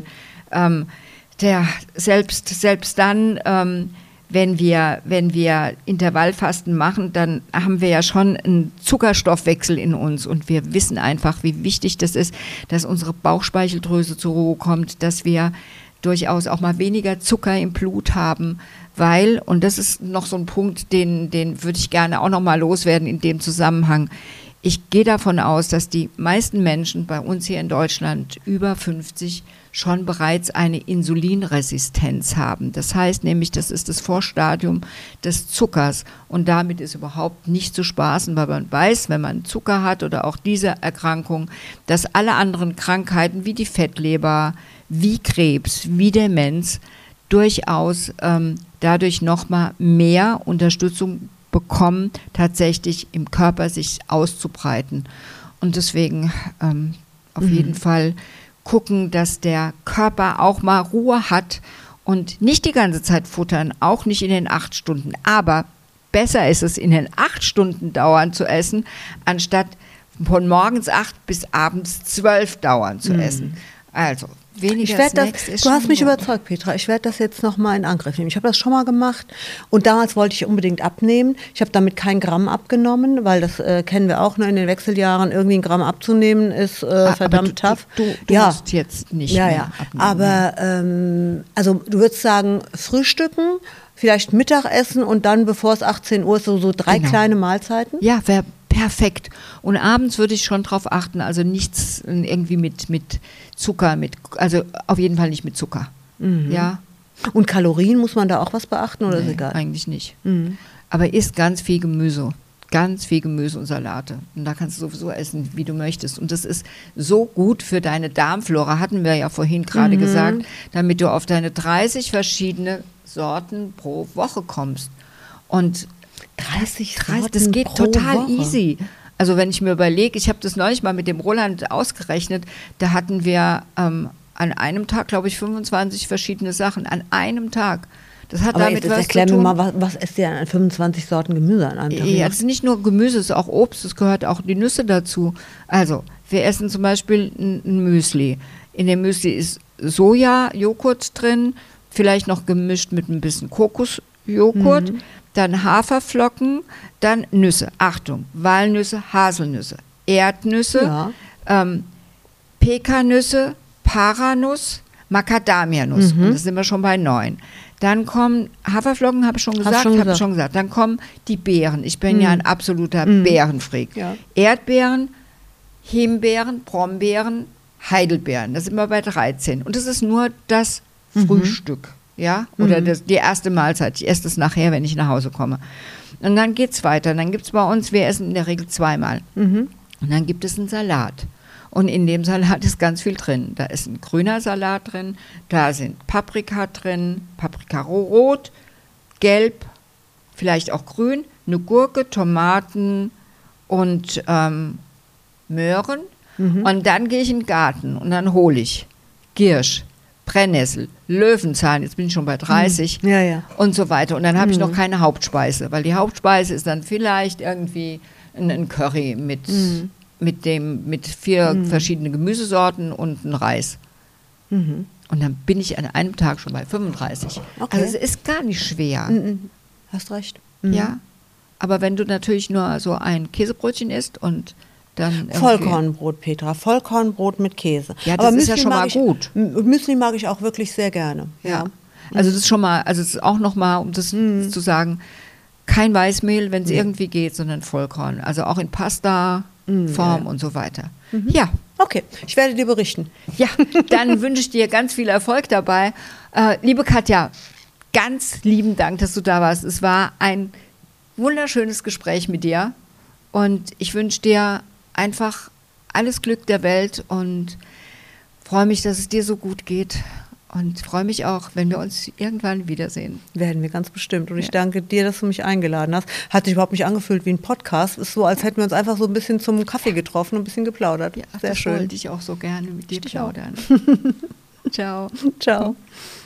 selbst dann, wenn wir Intervallfasten machen, dann haben wir ja schon einen Zuckerstoffwechsel in uns und wir wissen einfach, wie wichtig das ist, dass unsere Bauchspeicheldrüse zur Ruhe kommt, dass wir durchaus auch mal weniger Zucker im Blut haben, weil, und das ist noch so ein Punkt, den würde ich gerne auch noch mal loswerden in dem Zusammenhang. Ich gehe davon aus, dass die meisten Menschen bei uns hier in Deutschland über 50 schon bereits eine Insulinresistenz haben. Das heißt nämlich, das ist das Vorstadium des Zuckers und damit ist überhaupt nicht zu spaßen, weil man weiß, wenn man Zucker hat oder auch diese Erkrankung, dass alle anderen Krankheiten wie die Fettleber, wie Krebs, wie Demenz durchaus dadurch nochmal mehr Unterstützung bekommen, tatsächlich im Körper sich auszubreiten. Und deswegen auf jeden Fall gucken, dass der Körper auch mal Ruhe hat und nicht die ganze Zeit futtern, auch nicht in den 8 Stunden. Aber besser ist es, in den 8 Stunden dauernd zu essen, anstatt von morgens 8 bis abends 12 dauernd zu essen. Also weniger Snacks ist du hast mich gut. überzeugt, Petra. Ich werde das jetzt nochmal in Angriff nehmen. Ich habe das schon mal gemacht und damals wollte ich unbedingt abnehmen. Ich habe damit kein Gramm abgenommen, weil das kennen wir auch, ne, in den Wechseljahren. Irgendwie ein Gramm abzunehmen ist verdammt tough. Du musst jetzt nicht mehr abnehmen. Aber also du würdest sagen, frühstücken, vielleicht Mittagessen und dann, bevor es 18 Uhr ist, so 3 kleine Mahlzeiten? Ja, wäre perfekt. Und abends würde ich schon drauf achten, also nichts irgendwie mit Zucker, also auf jeden Fall nicht mit Zucker. Ja. Und Kalorien, muss man da auch was beachten oder ist egal? Eigentlich nicht. Aber isst ganz viel Gemüse. Ganz viel Gemüse und Salate. Und da kannst du sowieso essen, wie du möchtest. Und das ist so gut für deine Darmflora, hatten wir ja vorhin gerade gesagt, damit du auf deine 30 verschiedene Sorten pro Woche kommst. Und 30 Sorten das geht pro total Woche. easy. Also wenn ich mir überlege, ich habe das neulich mal mit dem Roland ausgerechnet, da hatten wir an einem Tag, glaube ich, 25 verschiedene Sachen. An einem Tag. Das hat Aber damit jetzt was erklär zu mir tun. mal, was esst ihr an 25 Sorten Gemüse an einem Tag? Ja, es ist nicht nur Gemüse, es ist auch Obst, es gehört auch die Nüsse dazu. Also, wir essen zum Beispiel ein Müsli. In dem Müsli ist Soja-Joghurt drin, vielleicht noch gemischt mit ein bisschen Kokosjoghurt, dann Haferflocken, dann Nüsse. Achtung, Walnüsse, Haselnüsse, Erdnüsse, Pekannüsse, Paranuss, Macadamianuss. Und das sind wir schon bei 9. Dann kommen Haferflocken, habe ich schon gesagt. Dann kommen die Beeren. Ich bin ja ein absoluter Beerenfreak. Ja. Erdbeeren, Himbeeren, Brombeeren, Heidelbeeren. Das sind wir bei 13. Und das ist nur das Frühstück. Ja? Oder die erste Mahlzeit. Ich esse das nachher, wenn ich nach Hause komme. Und dann geht es weiter. Dann gibt es bei uns, wir essen in der Regel 2-mal. Und dann gibt es einen Salat. Und in dem Salat ist ganz viel drin. Da ist ein grüner Salat drin, da sind Paprika drin, Paprika rot, gelb, vielleicht auch grün, eine Gurke, Tomaten und Möhren. Und dann gehe ich in den Garten und dann hole ich Giersch, Brennnessel, Löwenzahn, jetzt bin ich schon bei 30 und so weiter. Und dann habe ich noch keine Hauptspeise, weil die Hauptspeise ist dann vielleicht irgendwie ein Curry mit 4 verschiedenen Gemüsesorten und ein Reis. Und dann bin ich an einem Tag schon bei 35. Okay. Also es ist gar nicht schwer. Hast recht. Ja, aber wenn du natürlich nur so ein Käsebrötchen isst und dann Vollkornbrot, Petra, Vollkornbrot mit Käse. Ja, das ist ja schon mal gut. Müsli mag ich auch wirklich sehr gerne. Ja. Also das ist schon mal, also es ist auch nochmal, um das zu sagen, kein Weißmehl, wenn es irgendwie geht, sondern Vollkorn. Also auch in Pasta Form und so weiter. Ja. Okay, ich werde dir berichten. Ja, dann wünsche ich dir ganz viel Erfolg dabei. Liebe Katja, ganz lieben Dank, dass du da warst. Es war ein wunderschönes Gespräch mit dir und ich wünsche dir einfach alles Glück der Welt und freue mich, dass es dir so gut geht und freue mich auch, wenn wir uns irgendwann wiedersehen. Werden wir ganz bestimmt. Und ich danke dir, dass du mich eingeladen hast. Hat sich überhaupt nicht angefühlt wie ein Podcast. Ist so, als hätten wir uns einfach so ein bisschen zum Kaffee getroffen und ein bisschen geplaudert. Ja, sehr das schön. wollte ich auch so gerne mit dir plaudern. Ciao. Ciao.